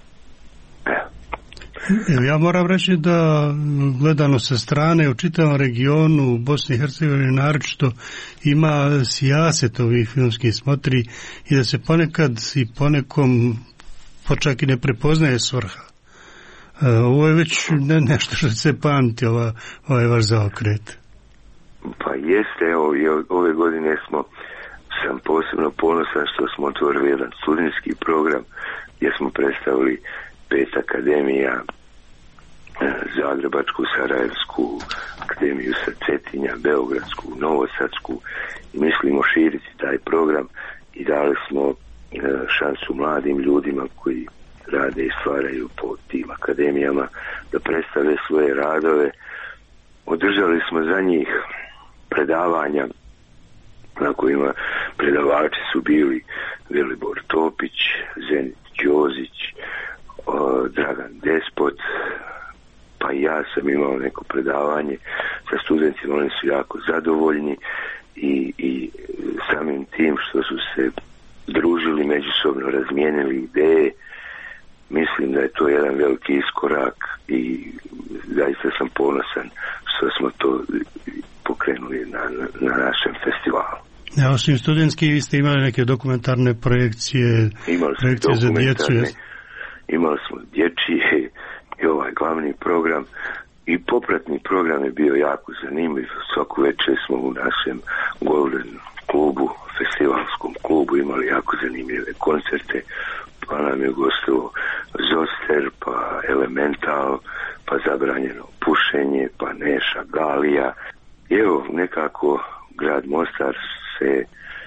Evo, ja moram reći da gledano sa strane u čitavom regionu u Bosni i Hercegovini naročito ima sijaset ovih filmskih smotri i da se ponekad i ponekom počak i ne prepoznaje svrha. Ovo je već nešto što se pamti, ovaj vaš zaokret. Pa jeste, evo, ove godine sam posebno ponosan što smo otvorili jedan studentski program gdje smo predstavili 5 akademija, Zagrebačku, Sarajevsku, akademiju sa Cetinja, Beogradsku, Novosadsku, i mislimo širiti taj program i dali smo šansu mladim ljudima koji rade i stvaraju po tim akademijama da predstave svoje radove. Održali smo za njih predavanja na kojima predavači su bili Velibor Topić, Zenit Đozić, Dragan Despot, pa i ja sam imao neko predavanje sa studentima, oni su jako zadovoljni i samim tim što su se družili, međusobno razmijenili ideje. Mislim da je to jedan veliki iskorak i zaista sam ponosan što smo to pokrenuli na našem festivalu. Ja, osim studentski, vi ste imali neke dokumentarne projekcije, projekcije za djecu. Imali smo dječji i ovaj glavni program i popratni program je bio jako zanimljiv. Svaku večer smo u našem Golden klubu, festivalskom klubu, imali jako zanimljive koncerte, pa nam je gostilo Zoster, pa Elemental, pa Zabranjeno pušenje, pa Neša Galija. I evo, nekako grad Mostar se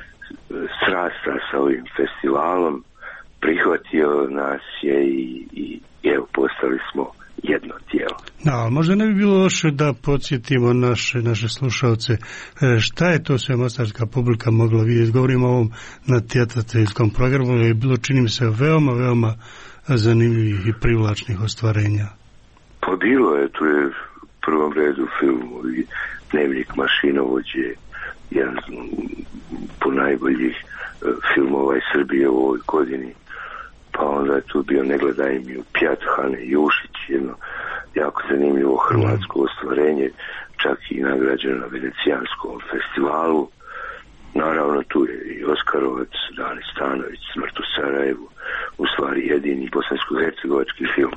srasta sa ovim festivalom, prihvatio nas je i evo, postali smo jedno tijelo. Da, možda ne bi bilo loše da podsjetimo naše slušalce šta je to sve mostarska publika mogla vidjeti. Govorimo o ovom natjecateljskom programu, je bilo, čini mi se, veoma zanimljivih i privlačnih ostvarenja. Pa bilo je, tu je u prvom redu film Dnevnik mašinovođe, jedan po najboljih filmova iz Srbije u ovoj godini. Pa onda je tu bio Ne gledaj mi u pjat, Hane Jušić, jedno jako zanimljivo hrvatsko ostvarenje, čak i nagrađeno na Venecijanskom festivalu. Naravno tu je i Oskarovac, Dani Stanović, Smrt u Sarajevu, u stvari jedini bosansko-hercegovački film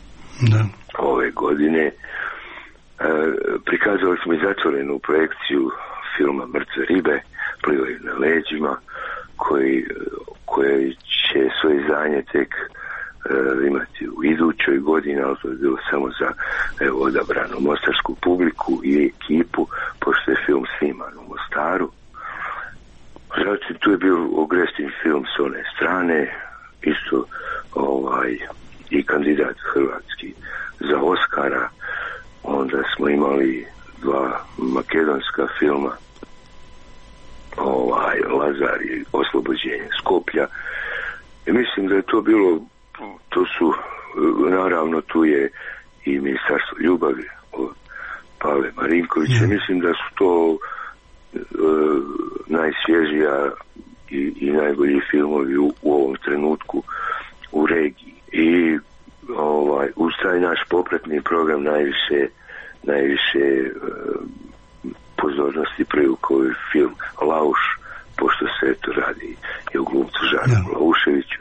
ove godine. Prikazali smo i zatvorenu projekciju filma Mrtve ribe, Plivaju na leđima, koji će svoje izdanje tek imati u idućoj godini, ali to je bilo samo za odabranu mostarsku publiku i ekipu, pošto je film sniman u Mostaru. Zatim tu je bio Ogrestin film s one strane, isto i kandidat hrvatski za Oskara. Onda smo imali dva makedonska filma, Lazar i Oslobođenje Skoplja. I mislim da je to bilo, to su, naravno tu je i Ministarstvo ljubavi od Pavle Marinkovića. Mislim da su to najsvježija i najbolji filmovi u ovom trenutku u regiji. I uz taj naš popratni program najviše pozornosti privukao je film Lauš, pošto se to radi i o glumcu Žarku Lauševiću.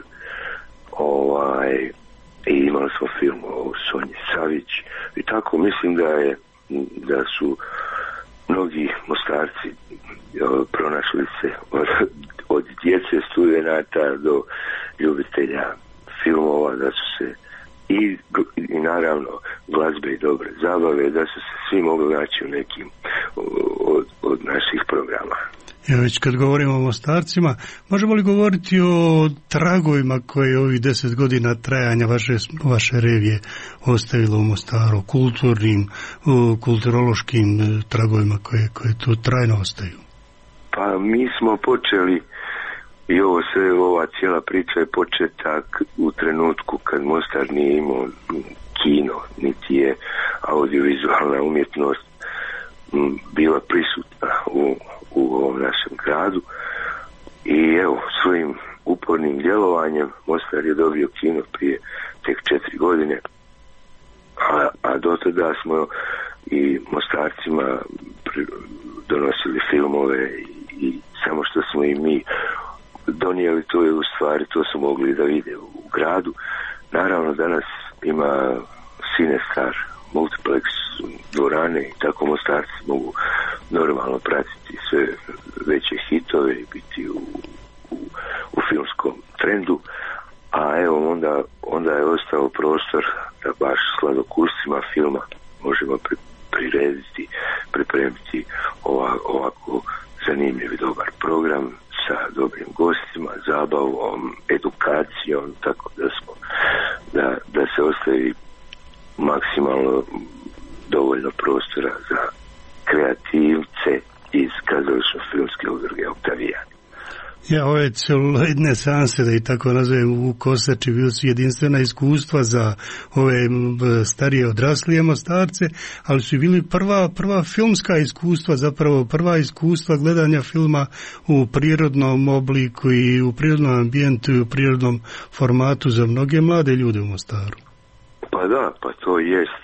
I imali smo film o Sonji Savić i tako mislim da su mnogi Mostarci pronašli se od djece studenata do ljubitelja filmova, da su se i naravno glazbe i dobre zabave, da su se svi mogli naći u nekim od naših programa. Evo, već kad govorimo o Mostarcima, možemo li govoriti o tragovima koje ovih 10 godina trajanja vaše revije ostavilo u Mostaru, kulturološkim tragovima koje tu trajno ostaju? Pa mi smo počeli i ova cijela priča je početak u trenutku kad Mostar nije imao kino, niti je audiovizualna umjetnost bila prisutna u ovom našem gradu. I evo, svojim upornim djelovanjem Mostar je dobio kino prije tek 4 godine, a do tada smo i Mostarcima donosili filmove i samo što smo i mi donijeli, to je u stvari, to su mogli da vide u gradu. Naravno danas ima Cinestar, multiplex dvorane i tako Mostarci mogu normalno pratiti sve veće hitove i biti u filmskom trendu, a evo onda je ostao prostor da baš sladokuscima filma možemo prirediti, pripremiti ovako zanimljiv i dobar program sa dobrim gostima, zabavom, edukacijom, tako da se ostavi maksimalno dovoljno prostora za kreativce iz kazališno-filmske udruge Oktavijan. Ja, ove celuloidne seanse, da i tako nazovem, u Kosači, bili su jedinstvena iskustva za ove starije odraslije Mostarce, ali su bili prva filmska iskustva, zapravo prva iskustva gledanja filma u prirodnom obliku i u prirodnom ambijentu i u prirodnom formatu za mnoge mlade ljude u Mostaru. Pa da, pa to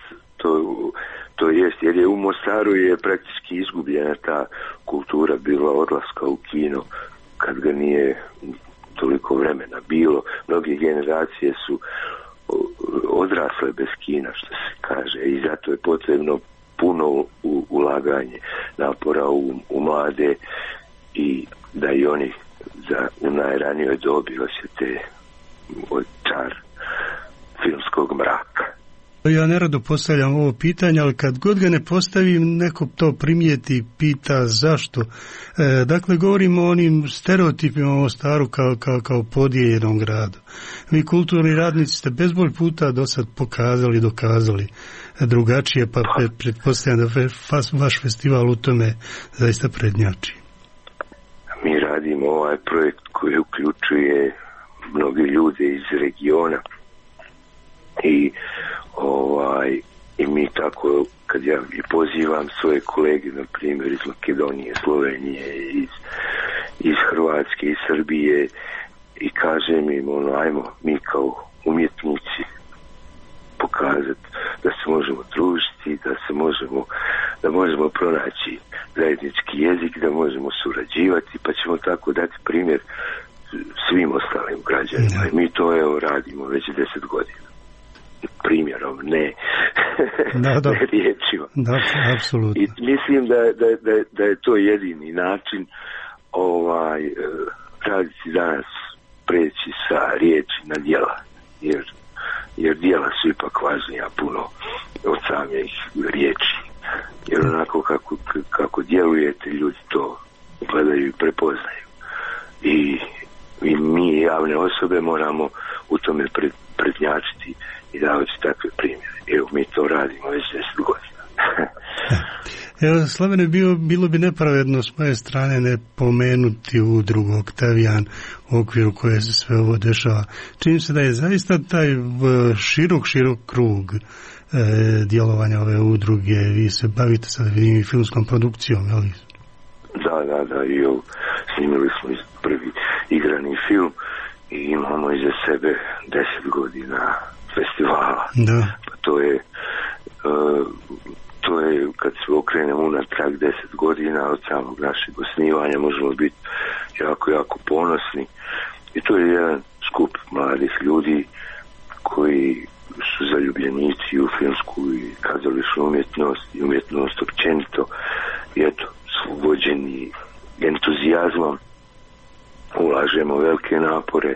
jest, jer je u Mostaru je praktički izgubljena ta kultura bila odlaska u kino, kad ga nije toliko vremena bilo. Mnoge generacije su odrasle bez kina, što se kaže, i zato je potrebno puno ulaganje napora u mlade i da i oni u najranijoj dobi osjete čar filmskog mraka. Ja nerado postavljam ovo pitanje, ali kad god ga ne postavim, neko to primijeti, pita zašto. Dakle, govorimo o onim stereotipima o Mostaru kao podijeljenom gradu. Vi kulturni radnici ste bezbroj puta do sad dokazali drugačije, pa pretpostavljam da vaš festival u tome zaista prednjači. Mi radimo ovaj projekt koji uključuje mnogi ljude iz regiona i mi tako, kad ja pozivam svoje kolege, na primjer iz Makedonije, Slovenije, iz Hrvatske, iz Srbije, i kažem im, ajmo mi kao umjetnici pokazati da se možemo družiti, da možemo pronaći zajednički jezik, da možemo surađivati, pa ćemo tako dati primjer svim ostalim građanima. I mi to radimo već 10 godina. Primjerom, ne riječima. Da, apsolutno. I mislim da je to jedini način raditi danas, preći sa riječi na djela, jer djela su ipak važnija puno od samih riječi, jer onako kako djelujete, ljudi to gledaju i prepoznaju, i mi javne osobe moramo u tome prednjačiti i davati takve primjere. Evo, mi to radimo već 10 godina. Evo, Slavene, bilo bi nepravedno s moje strane ne pomenuti udrugu Oktavijan u okviru koje se sve ovo dešava. Čini se da je zaista taj širok krug djelovanja ove udruge. Vi se bavite sad, vidim, i filmskom produkcijom, je li? Da, i snimili smo prvi igrani film i imamo iza sebe 10 godina festivala. Da. Pa to je kad se okrenemo unatrag 10 godina od samog našeg osnivanja, možemo biti jako ponosni, i to je jedan skup mladih ljudi koji su zaljubljenici u filmsku i kazališnu umjetnost i umjetnost općenito, i eto, vođeni entuzijazmom ulažemo velike napore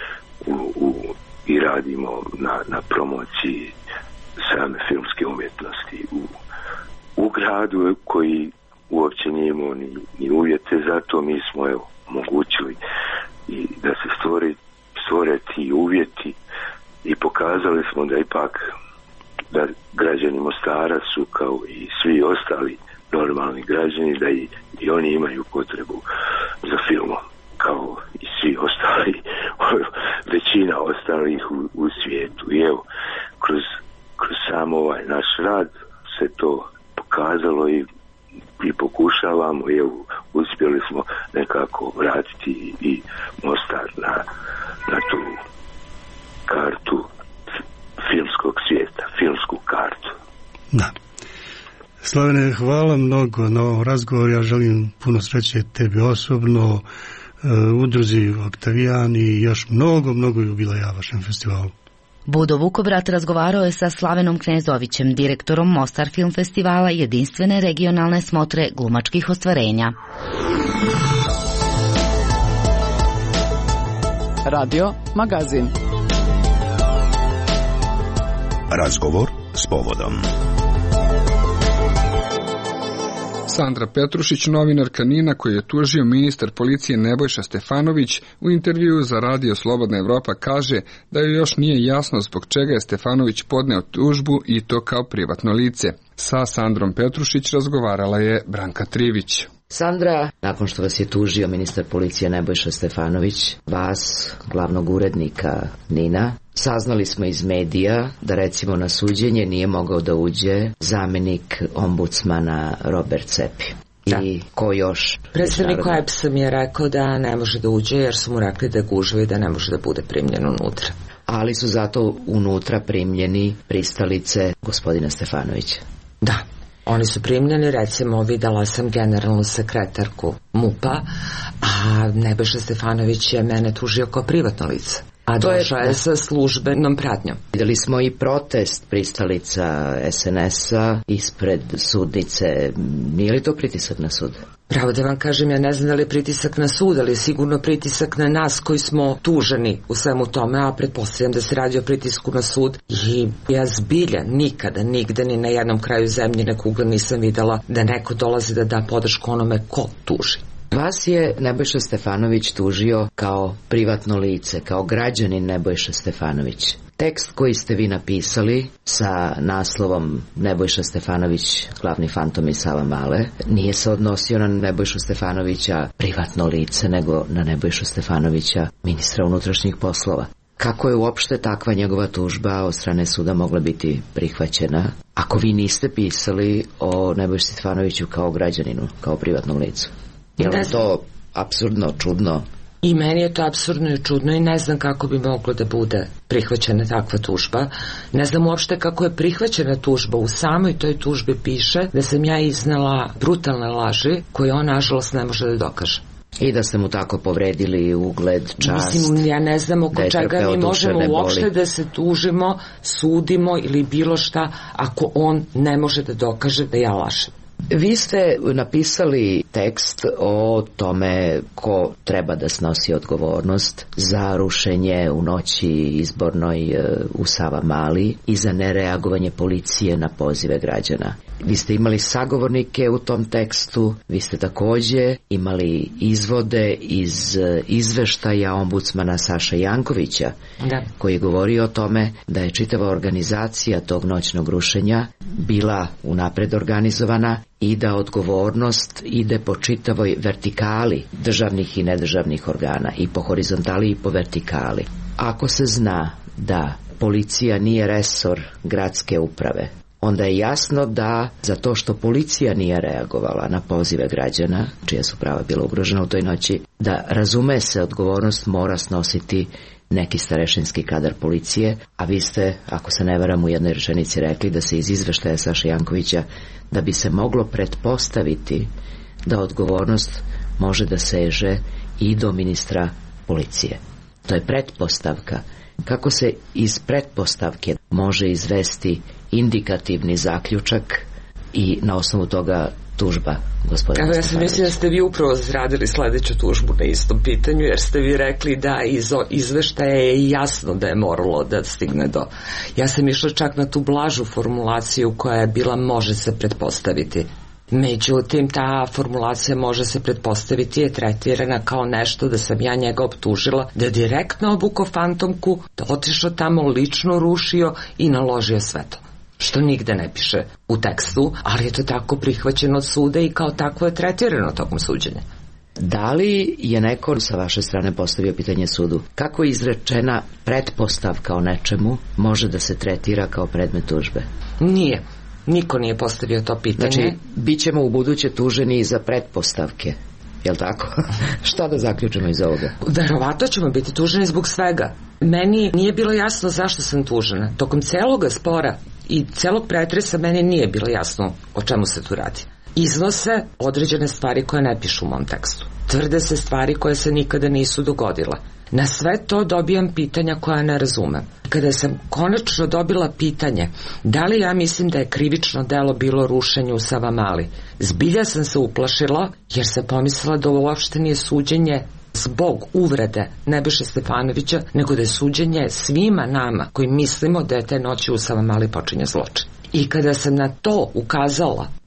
i radimo na promociji same filmske umjetnosti u gradu koji uopće nije imao ni uvjete za to. Mi smo omogućili i da se stvore ti uvjeti, i pokazali smo da ipak da građani Mostara su kao i svi ostali normalni građani, da i oni imaju potrebu za filmom kao i svi ostali, većina ostalih u svijetu. I evo, kroz sam ovaj naš rad se to pokazalo i pokušavamo, i evo, uspjeli smo nekako vratiti i Mostar na tu kartu filmskog svijeta, filmsku kartu. Da. Slavene, hvala mnogo na ovom razgovoru. Ja želim puno sreće tebi osobno, udruzi Oktavijan i još mnogo jubileja vašem festivalu. Budo Vukovrat razgovarao je sa Slavenom Knezovićem, direktorom Mostar Film Festivala, jedinstvene regionalne smotre glumačkih ostvarenja. Radio Magazin. Razgovor s povodom. Sandra Petrušić, novinarka NIN-a koju je tužio ministar policije Nebojša Stefanović, u intervjuu za Radio Slobodna Evropa kaže da joj još nije jasno zbog čega je Stefanović podneo tužbu i to kao privatno lice. Sa Sandrom Petrušić razgovarala je Branka Trivić. Sandra, nakon što vas je tužio ministar policije Nebojša Stefanović, vas, glavnog urednika NIN-a, saznali smo iz medija da recimo na suđenje nije mogao da uđe zamjenik ombudsmana Robert Cepi. Da. I ko još? Predstavnik OEBS-a mi je rekao da ne može da uđe jer su mu rekli da je gužva i da ne može da bude primljen unutra. Ali su zato unutra primljeni pristalice gospodina Stefanovića. Da. Oni su primljeni, recimo videla sam generalnu sekretarku MUP-a, a Nebojša Stefanović je mene tužio kao privatno lice. A došla je sa službenom pratnjom. Videli smo i protest pristalica SNS-a ispred sudnice. Nije li to pritisak na sud? Pravo da vam kažem, ja ne znam da li je pritisak na sud, ali je sigurno pritisak na nas koji smo tuženi u svemu tome, a pretpostavljam da se radi o pritisku na sud. I ja zbilja nikada, nigde, ni na jednom kraju zemlje na kugle nisam videla da neko dolazi da da podršku onome ko tuži. Vas je Nebojša Stefanović tužio kao privatno lice, kao građanin Nebojša Stefanović. Tekst koji ste vi napisali sa naslovom Nebojša Stefanović, glavni fantom iz Savamale, nije se odnosio na Nebojšu Stefanovića privatno lice, nego na Nebojšu Stefanovića, ministra unutrašnjih poslova. Kako je uopšte takva njegova tužba od strane suda mogla biti prihvaćena, ako vi niste pisali o Nebojši Stefanoviću kao građaninu, kao privatnom licu? Je li to apsurdno, čudno? I meni je to apsurdno i čudno i ne znam kako bi moglo da bude prihvaćena takva tužba. Ne znam uopšte kako je prihvaćena tužba. U samoj toj tužbi piše da sam ja iznela brutalne laži koje on nažalost ne može da dokaže. I da ste mu tako povredili ugled, čast. Mislim, ja ne znam oko čega mi možemo uopšte da se tužimo, sudimo ili bilo šta ako on ne može da dokaže da ja lažem. Vi ste napisali tekst o tome ko treba da snosi odgovornost za rušenje u noći izbornoj u Savamali i za nereagovanje policije na pozive građana. Vi ste imali sagovornike u tom tekstu, vi ste takođe imali izvode iz izveštaja ombudsmana Saša Jankovića, koji govori o tome da je čitava organizacija tog noćnog rušenja bila unapred organizovana i da odgovornost ide po čitavoj vertikali državnih i nedržavnih organa, i po horizontali i po vertikali. Ako se zna da policija nije resor gradske uprave, onda je jasno da za to što policija nije reagovala na pozive građana, čija su prava bila ugrožena u toj noći, da razume se odgovornost mora snositi neki starešinski kadar policije, a vi ste, ako se ne varam, u jednoj rečenici rekli da se iz izveštaja Saša Jankovića, da bi se moglo pretpostaviti da odgovornost može da seže i do ministra policije. To je pretpostavka. Kako se iz pretpostavke može izvesti indikativni zaključak i na osnovu toga tužba gospodina Stefanovića? Ja sam mislila da ste vi upravo zradili sledeću tužbu na istom pitanju, jer ste vi rekli da iz izveštaja je jasno da je moralo da stigne do... Ja sam išla čak na tu blažu formulaciju koja je bila može se pretpostaviti. Međutim, ta formulacija može se pretpostaviti je tretirana kao nešto da sam ja njega optužila da je direktno obukao fantomku, da otišao tamo, lično rušio i naložio sve to. Što nigde ne piše u tekstu, ali je to tako prihvaćeno od suda i kao takvo je tretirano tokom suđenja. Da li je neko sa vaše strane postavio pitanje sudu? Kako je izrečena pretpostavka o nečemu može da se tretira kao predmet tužbe? Nije. Niko nije postavio to pitanje. Znači, bit ćemo u buduće tuženi i za pretpostavke. Jel' tako? Šta da zaključimo iz ovoga? Verovatno ćemo biti tuženi zbog svega. Meni nije bilo jasno zašto sam tužena. Tokom celoga spora i celog pretresa meni nije bilo jasno o čemu se tu radi. Iznose određene stvari koje ne pišu u mom tekstu. Tvrde se stvari koje se nikada nisu dogodile. Na sve to dobijam pitanja koja ne razumem. Kada sam konačno dobila pitanje da li ja mislim da je krivično delo bilo rušenje u Savamali, zbilja sam se uplašila jer sam pomislila da uopšte nije suđenje zbog uvrede Nebojše Stefanovića, nego da je suđenje svima nama koji mislimo da je te noći u Savamali počinje zločin. I kada sam na to ukazala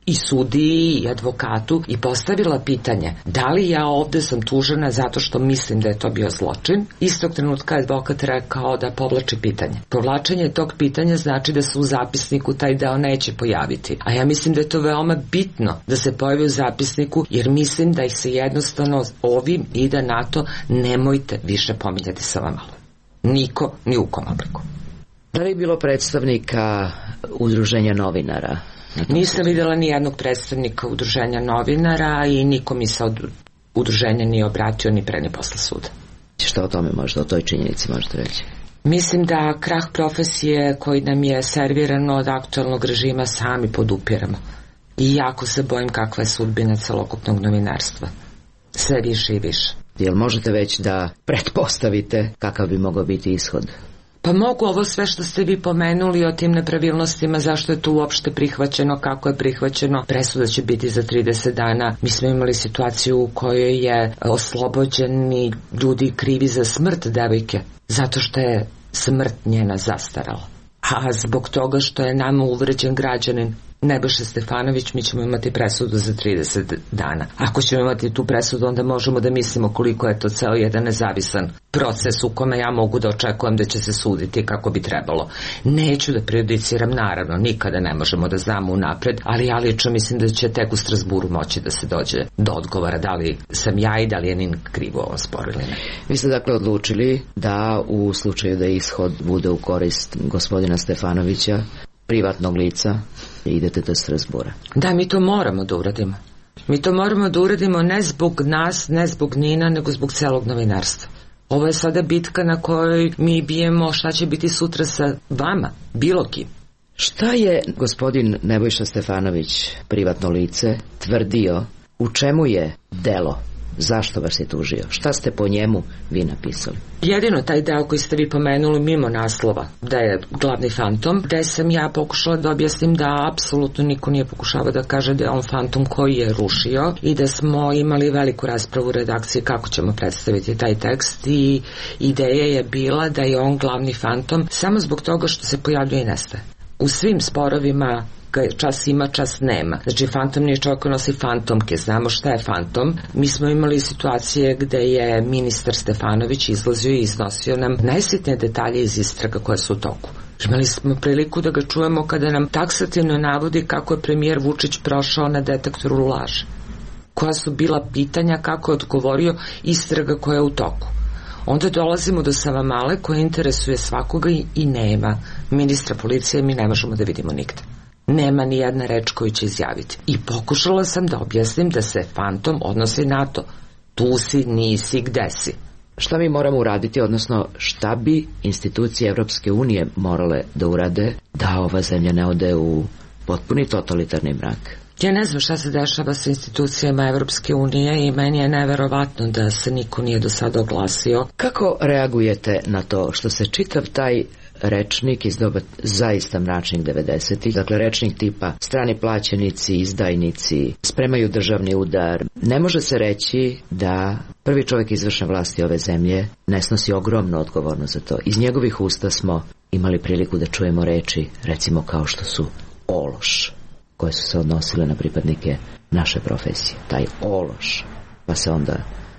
i sudiji i advokatu i postavila pitanje da li ja ovde sam tužena zato što mislim da je to bio zločin. Istog trenutka advokat rekao da povlači pitanje. Povlačenje tog pitanja znači da se u zapisniku taj deo neće pojaviti. A ja mislim da je to veoma bitno da se pojavi u zapisniku, jer mislim da ih se jednostavno ovim ide na to, nemojte više pominjati Savamalu. Niko, ni u kom obliku. Da li je bilo predstavnika udruženja novinara? Nisam vidjela ni jednog predstavnika udruženja novinara i niko mi se od udruženja nije obratio ni pre ni posle suda. Šta o tome možda, o toj činjenici možete reći? Mislim da krah profesije koji nam je servirano od aktualnog režima sami podupiramo. I jako se bojim kakva je sudbina celokupnog novinarstva. Sve više i više. Jel možete već da pretpostavite kakav bi mogao biti ishod? Pa mogu ovo sve što ste vi pomenuli o tim nepravilnostima, zašto je to uopšte prihvaćeno, kako je prihvaćeno. Presuda će biti za 30 dana. Mi smo imali situaciju u kojoj je oslobođeni ljudi krivi za smrt devojke, zato što je smrt njena zastarala. A zbog toga što je nama uvređen građanin Nebojša Stefanović, mi ćemo imati presudu za 30 dana. Ako ćemo imati tu presudu, onda možemo da mislimo koliko je to ceo jedan nezavisan proces u kome ja mogu da očekujem da će se suditi kako bi trebalo. Neću da prejudiciram, naravno, nikada ne možemo da znamo unapred, ali ja lično mislim da će tek u Strasburu moći da se dođe do odgovora da li sam ja i da li je Nin krivo ovom sporu ili ne. Vi ste dakle odlučili da u slučaju da ishod bude u korist gospodina Stefanovića, privatnog lica, idete do Strasbura. Da, mi to moramo da uradimo. Mi to moramo da uradimo ne zbog nas, ne zbog Nina, nego zbog celog novinarstva. Ovo je sada bitka na kojoj mi bijemo šta će biti sutra sa vama, bilo kim. Šta je gospodin Nebojša Stefanović, privatno lice, tvrdio, u čemu je delo? Zašto vas je tužio? Šta ste po njemu vi napisali? Jedino taj deo koji ste vi pomenuli mimo naslova, da je glavni fantom, gde sam ja pokušala da objasnim da apsolutno niko nije pokušavao da kaže da je on fantom koji je rušio i da smo imali veliku raspravu u redakciji kako ćemo predstaviti taj tekst i ideja je bila da je on glavni fantom samo zbog toga što se pojavljuje i nestaje. U svim sporovima čas ima, čas nema. Znači, fantom nije čovjek koji nosi fantomke. Znamo šta je fantom. Mi smo imali situacije gde je ministar Stefanović izlazio i iznosio nam najsitnije detalje iz istraga koje su u toku. Imali smo priliku da ga čujemo kada nam taksativno navodi kako je premijer Vučić prošao na detektoru laži. Koja su bila pitanja, kako je odgovorio, istraga koja je u toku. Onda dolazimo do Savamale koja interesuje svakoga i nema ministra policije, mi ne možemo da vidimo nigde. Nema ni jedna reč koju će izjaviti. I pokušala sam da objasnim da se fantom odnosi na to. Tu si, nisi, gde si. Šta mi moramo uraditi, odnosno šta bi institucije Evropske unije morale da urade da ova zemlja ne ode u potpuni totalitarni mrak? Ja ne znam šta se dešava sa institucijama Evropske unije i meni je neverovatno da se niko nije do sada oglasio. Kako reagujete na to što se čitav taj rečnik iz doba zaista mračnih 90-ih, dakle rečnik tipa strani plaćenici, izdajnici, spremaju državni udar. Ne može se reći da prvi čovjek izvršne vlasti ove zemlje ne snosi ogromnu odgovornost za to. Iz njegovih usta smo imali priliku da čujemo reči, recimo kao što su ološ, koje su se odnosile na pripadnike naše profesije. Taj ološ, pa se onda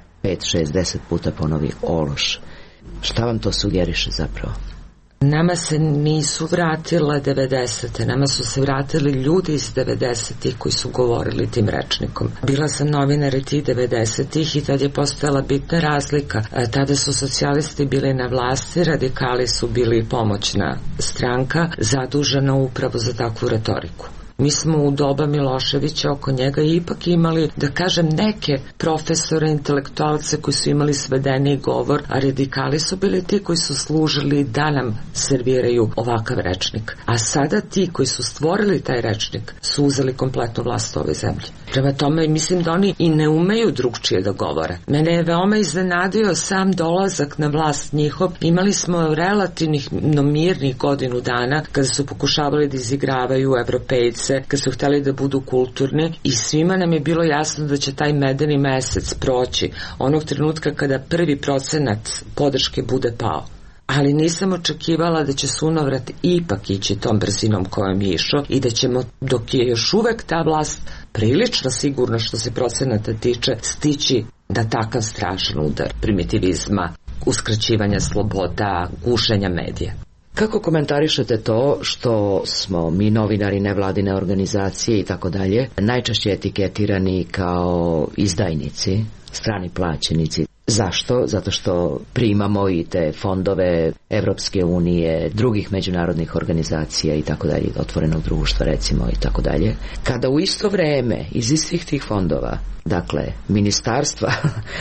5, 6, 10 puta ponovi ološ. Šta vam to sugeriše zapravo? Nama se nisu vratile 90. Nama su se vratili ljudi iz 90-ih koji su govorili tim rečnikom. Bila sam novinar i tih 90-ih i tad je postojala bitna razlika. Tada su socijalisti bili na vlasti, radikali su bili pomoćna stranka zadužena upravo za takvu retoriku. Mi smo u doba Miloševića oko njega ipak imali, da kažem, neke profesore, intelektualce koji su imali svedeni govor, a radikali su bili ti koji su služili da nam serviraju ovakav rečnik. A sada ti koji su stvorili taj rečnik su uzeli kompletnu vlast u ovoj zemlji. Prema tome, mislim da oni i ne umeju drugčije da govore. Mene je veoma iznenadio sam dolazak na vlast njihov. Imali smo relativno mirnih godinu dana kada su pokušavali da izigravaju Evropejce, kad su hteli da budu kulturni i svima nam je bilo jasno da će taj medeni mesec proći onog trenutka kada prvi procenat podrške bude pao. ali nisam očekivala da će sunovrat ipak ići tom brzinom kojom je išao i da ćemo, dok je još uvek ta vlast prilično sigurno što se procenata tiče, stići da takav strašan udar primitivizma, uskraćivanja sloboda, gušenja medija. Kako komentarišete to što smo mi novinari, nevladine organizacije i tako dalje najčešće etiketirani kao izdajnici, strani plaćenici? Zašto? Zato što primamo i te fondove Evropske unije, drugih međunarodnih organizacija i tako dalje, otvorenog društva recimo i tako dalje. Kada u isto vreme iz istih tih fondova, dakle, ministarstva,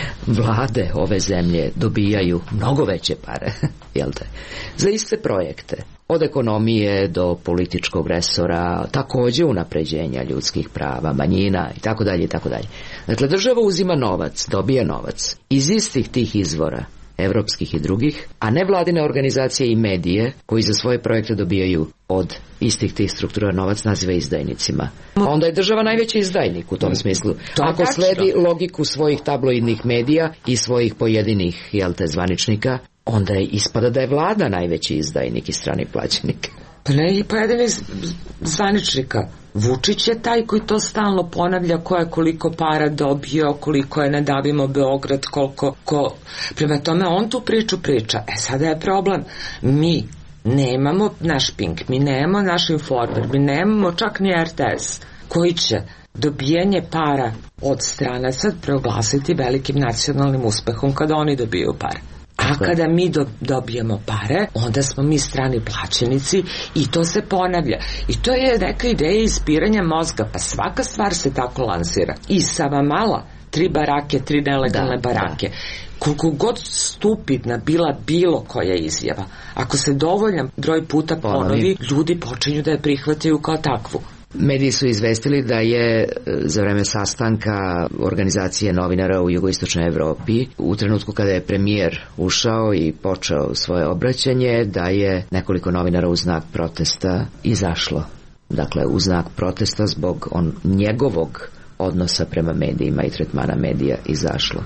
vlade ove zemlje dobijaju mnogo veće pare, jel te, za iste projekte. Od ekonomije do političkog resora, takođe unapređenja ljudskih prava, manjina i tako dalje i tako dalje. Dakle, država uzima novac, dobija novac iz istih tih izvora, evropskih i drugih, a nevladine organizacije i medije koji za svoje projekte dobijaju od istih tih struktura novac naziva izdajnicima. Onda je država najveći izdajnik u tom smislu. Ako sledi logiku svojih tabloidnih medija i svojih pojedinih, zvaničnika, onda je ispada da je vlada najveći izdajnik i strani plaćenik. Pa ne i pojedinih zvaničnika. Vučić je taj koji to stalno ponavlja, ko je koliko para dobio, koliko je ne davimo Beograd, koliko ko. Prema tome on tu priču priča. Sada je problem. Mi nemamo naš Pink, mi nemamo naš Informer, mi nemamo čak ni RTS koji će dobijanje para od stranaca proglasiti velikim nacionalnim uspehom kada oni dobiju pare. A kada mi dobijemo pare, onda smo mi strani plaćenici i to se ponavlja. I to je neka ideja ispiranja mozga, pa svaka stvar se tako lansira. I Savamala, 3 barake, 3 nelegalne barake. Koliko god stupidna bila bilo koja izjava, ako se dovoljan broj puta ponovi, ljudi počinju da je prihvataju kao takvu. Mediji su izvestili da je za vreme sastanka organizacije novinara u jugoistočnoj Evropi, u trenutku kada je premijer ušao i počeo svoje obraćanje, da je nekoliko novinara u znak protesta izašlo. Dakle, u znak protesta zbog njegovog odnosa prema medijima i tretmana medija izašlo.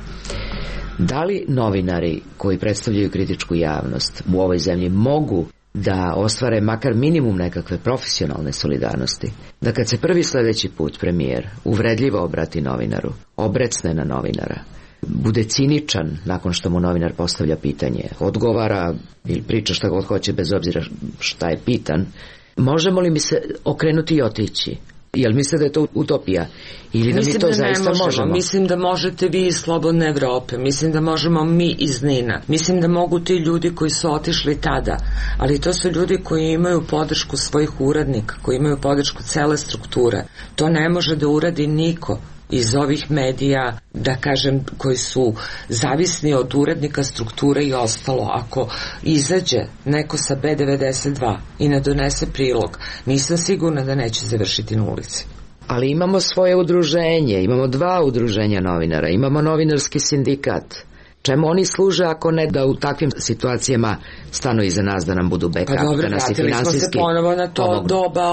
Da li novinari koji predstavljaju kritičku javnost u ovoj zemlji mogu da ostvare makar minimum nekakve profesionalne solidarnosti, da kad se prvi sledeći put premijer uvredljivo obrati novinaru, obrecne na novinara, bude ciničan nakon što mu novinar postavlja pitanje, odgovara ili priča šta god hoće bez obzira šta je pitan, možemo li mi se okrenuti i otići? Jel mislite da je to utopija? Ili da mi to zaista možemo? Mislim da možete vi iz Slobodne Evrope, mislim da možemo mi iz NIN-a, mislim da mogu ti ljudi koji su otišli tada, ali to su ljudi koji imaju podršku svojih urednika, koji imaju podršku cele strukture. To ne može da uradi niko iz ovih medija, da kažem, koji su zavisni od urednika, strukture i ostalo. Ako izađe neko sa B92 i ne donese prilog, nisam sigurna da neće završiti na ulici. Ali imamo svoje udruženje, imamo 2 udruženja novinara, imamo novinarski sindikat. Čemu oni služe ako ne da u takvim situacijama stanu iza nas da nam budu backup, da nas i finansijski pomognu? Smo se ponovo na to doba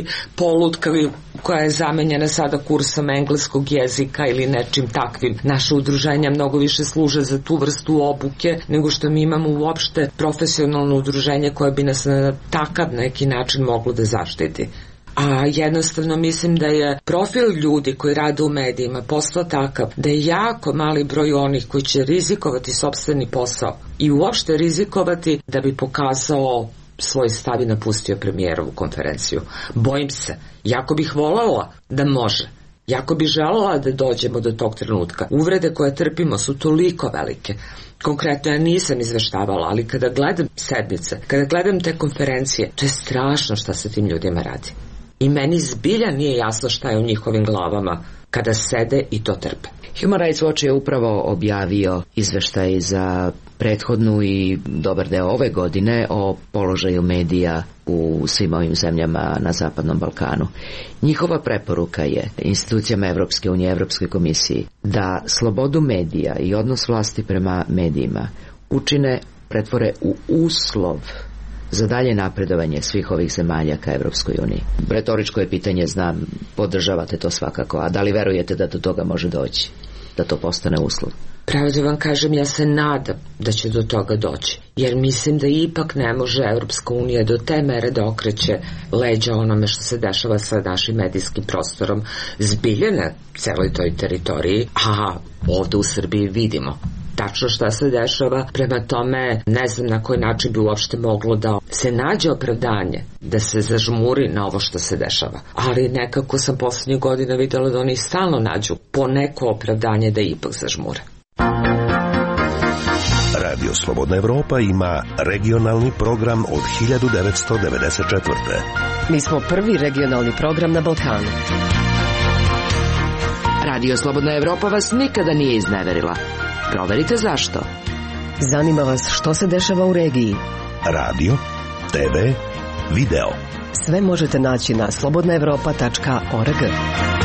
polutka koja je zamenjena sada kursom engleskog jezika ili nečim takvim. Naše udruženja mnogo više služe za tu vrstu obuke nego što mi imamo uopšte profesionalno udruženje koje bi nas na takav neki način moglo da zaštiti. A jednostavno mislim da je profil ljudi koji rade u medijima postao takav da je jako mali broj onih koji će rizikovati sopstveni posao i uopšte rizikovati da bi pokazao svoj stav i napustio premijerovu konferenciju. Bojim se, jako bih voljela da može, jako bih želela da dođemo do tog trenutka. Uvrede koje trpimo su toliko velike. Konkretno ja nisam izveštavala, ali kada gledam sednice, kada gledam te konferencije, to je strašno šta se tim ljudima radi. I meni zbilja nije jasno šta je u njihovim glavama kada sede i to trpe. Human Rights Watch je upravo objavio izveštaj za prethodnu i dobar deo ove godine o položaju medija u svim ovim zemljama na Zapadnom Balkanu. Njihova preporuka je institucijama Evropske unije, Evropskoj komisiji da slobodu medija i odnos vlasti prema medijima pretvore u uslov za dalje napredovanje svih ovih zemalja ka Evropskoj uniji. Retoričko je pitanje, znam, podržavate to svakako, a da li verujete da do toga može doći? Da to postane uslov? Pravo da vam kažem, ja se nadam da će do toga doći, jer mislim da ipak ne može Evropska unija do te mere da okreće leđa onome što se dešava sa našim medijskim prostorom zbilje na celoj toj teritoriji, a ovde u Srbiji vidimo tačno šta se dešava, prema tome ne znam na koji način bi uopšte moglo da se nađe opravdanje da se zažmuri na ovo što se dešava. Ali nekako sam poslednjih godina videla da oni stalno nađu po neko opravdanje da ipak zažmure. Radio Slobodna Evropa ima regionalni program od 1994. Mi smo prvi regionalni program na Balkanu. Radio Slobodna Evropa vas nikada nije izneverila. Proverite zašto. Zanima vas što se dešava u regiji. Radio, TV, video. Sve možete naći na slobodnaevropa.org.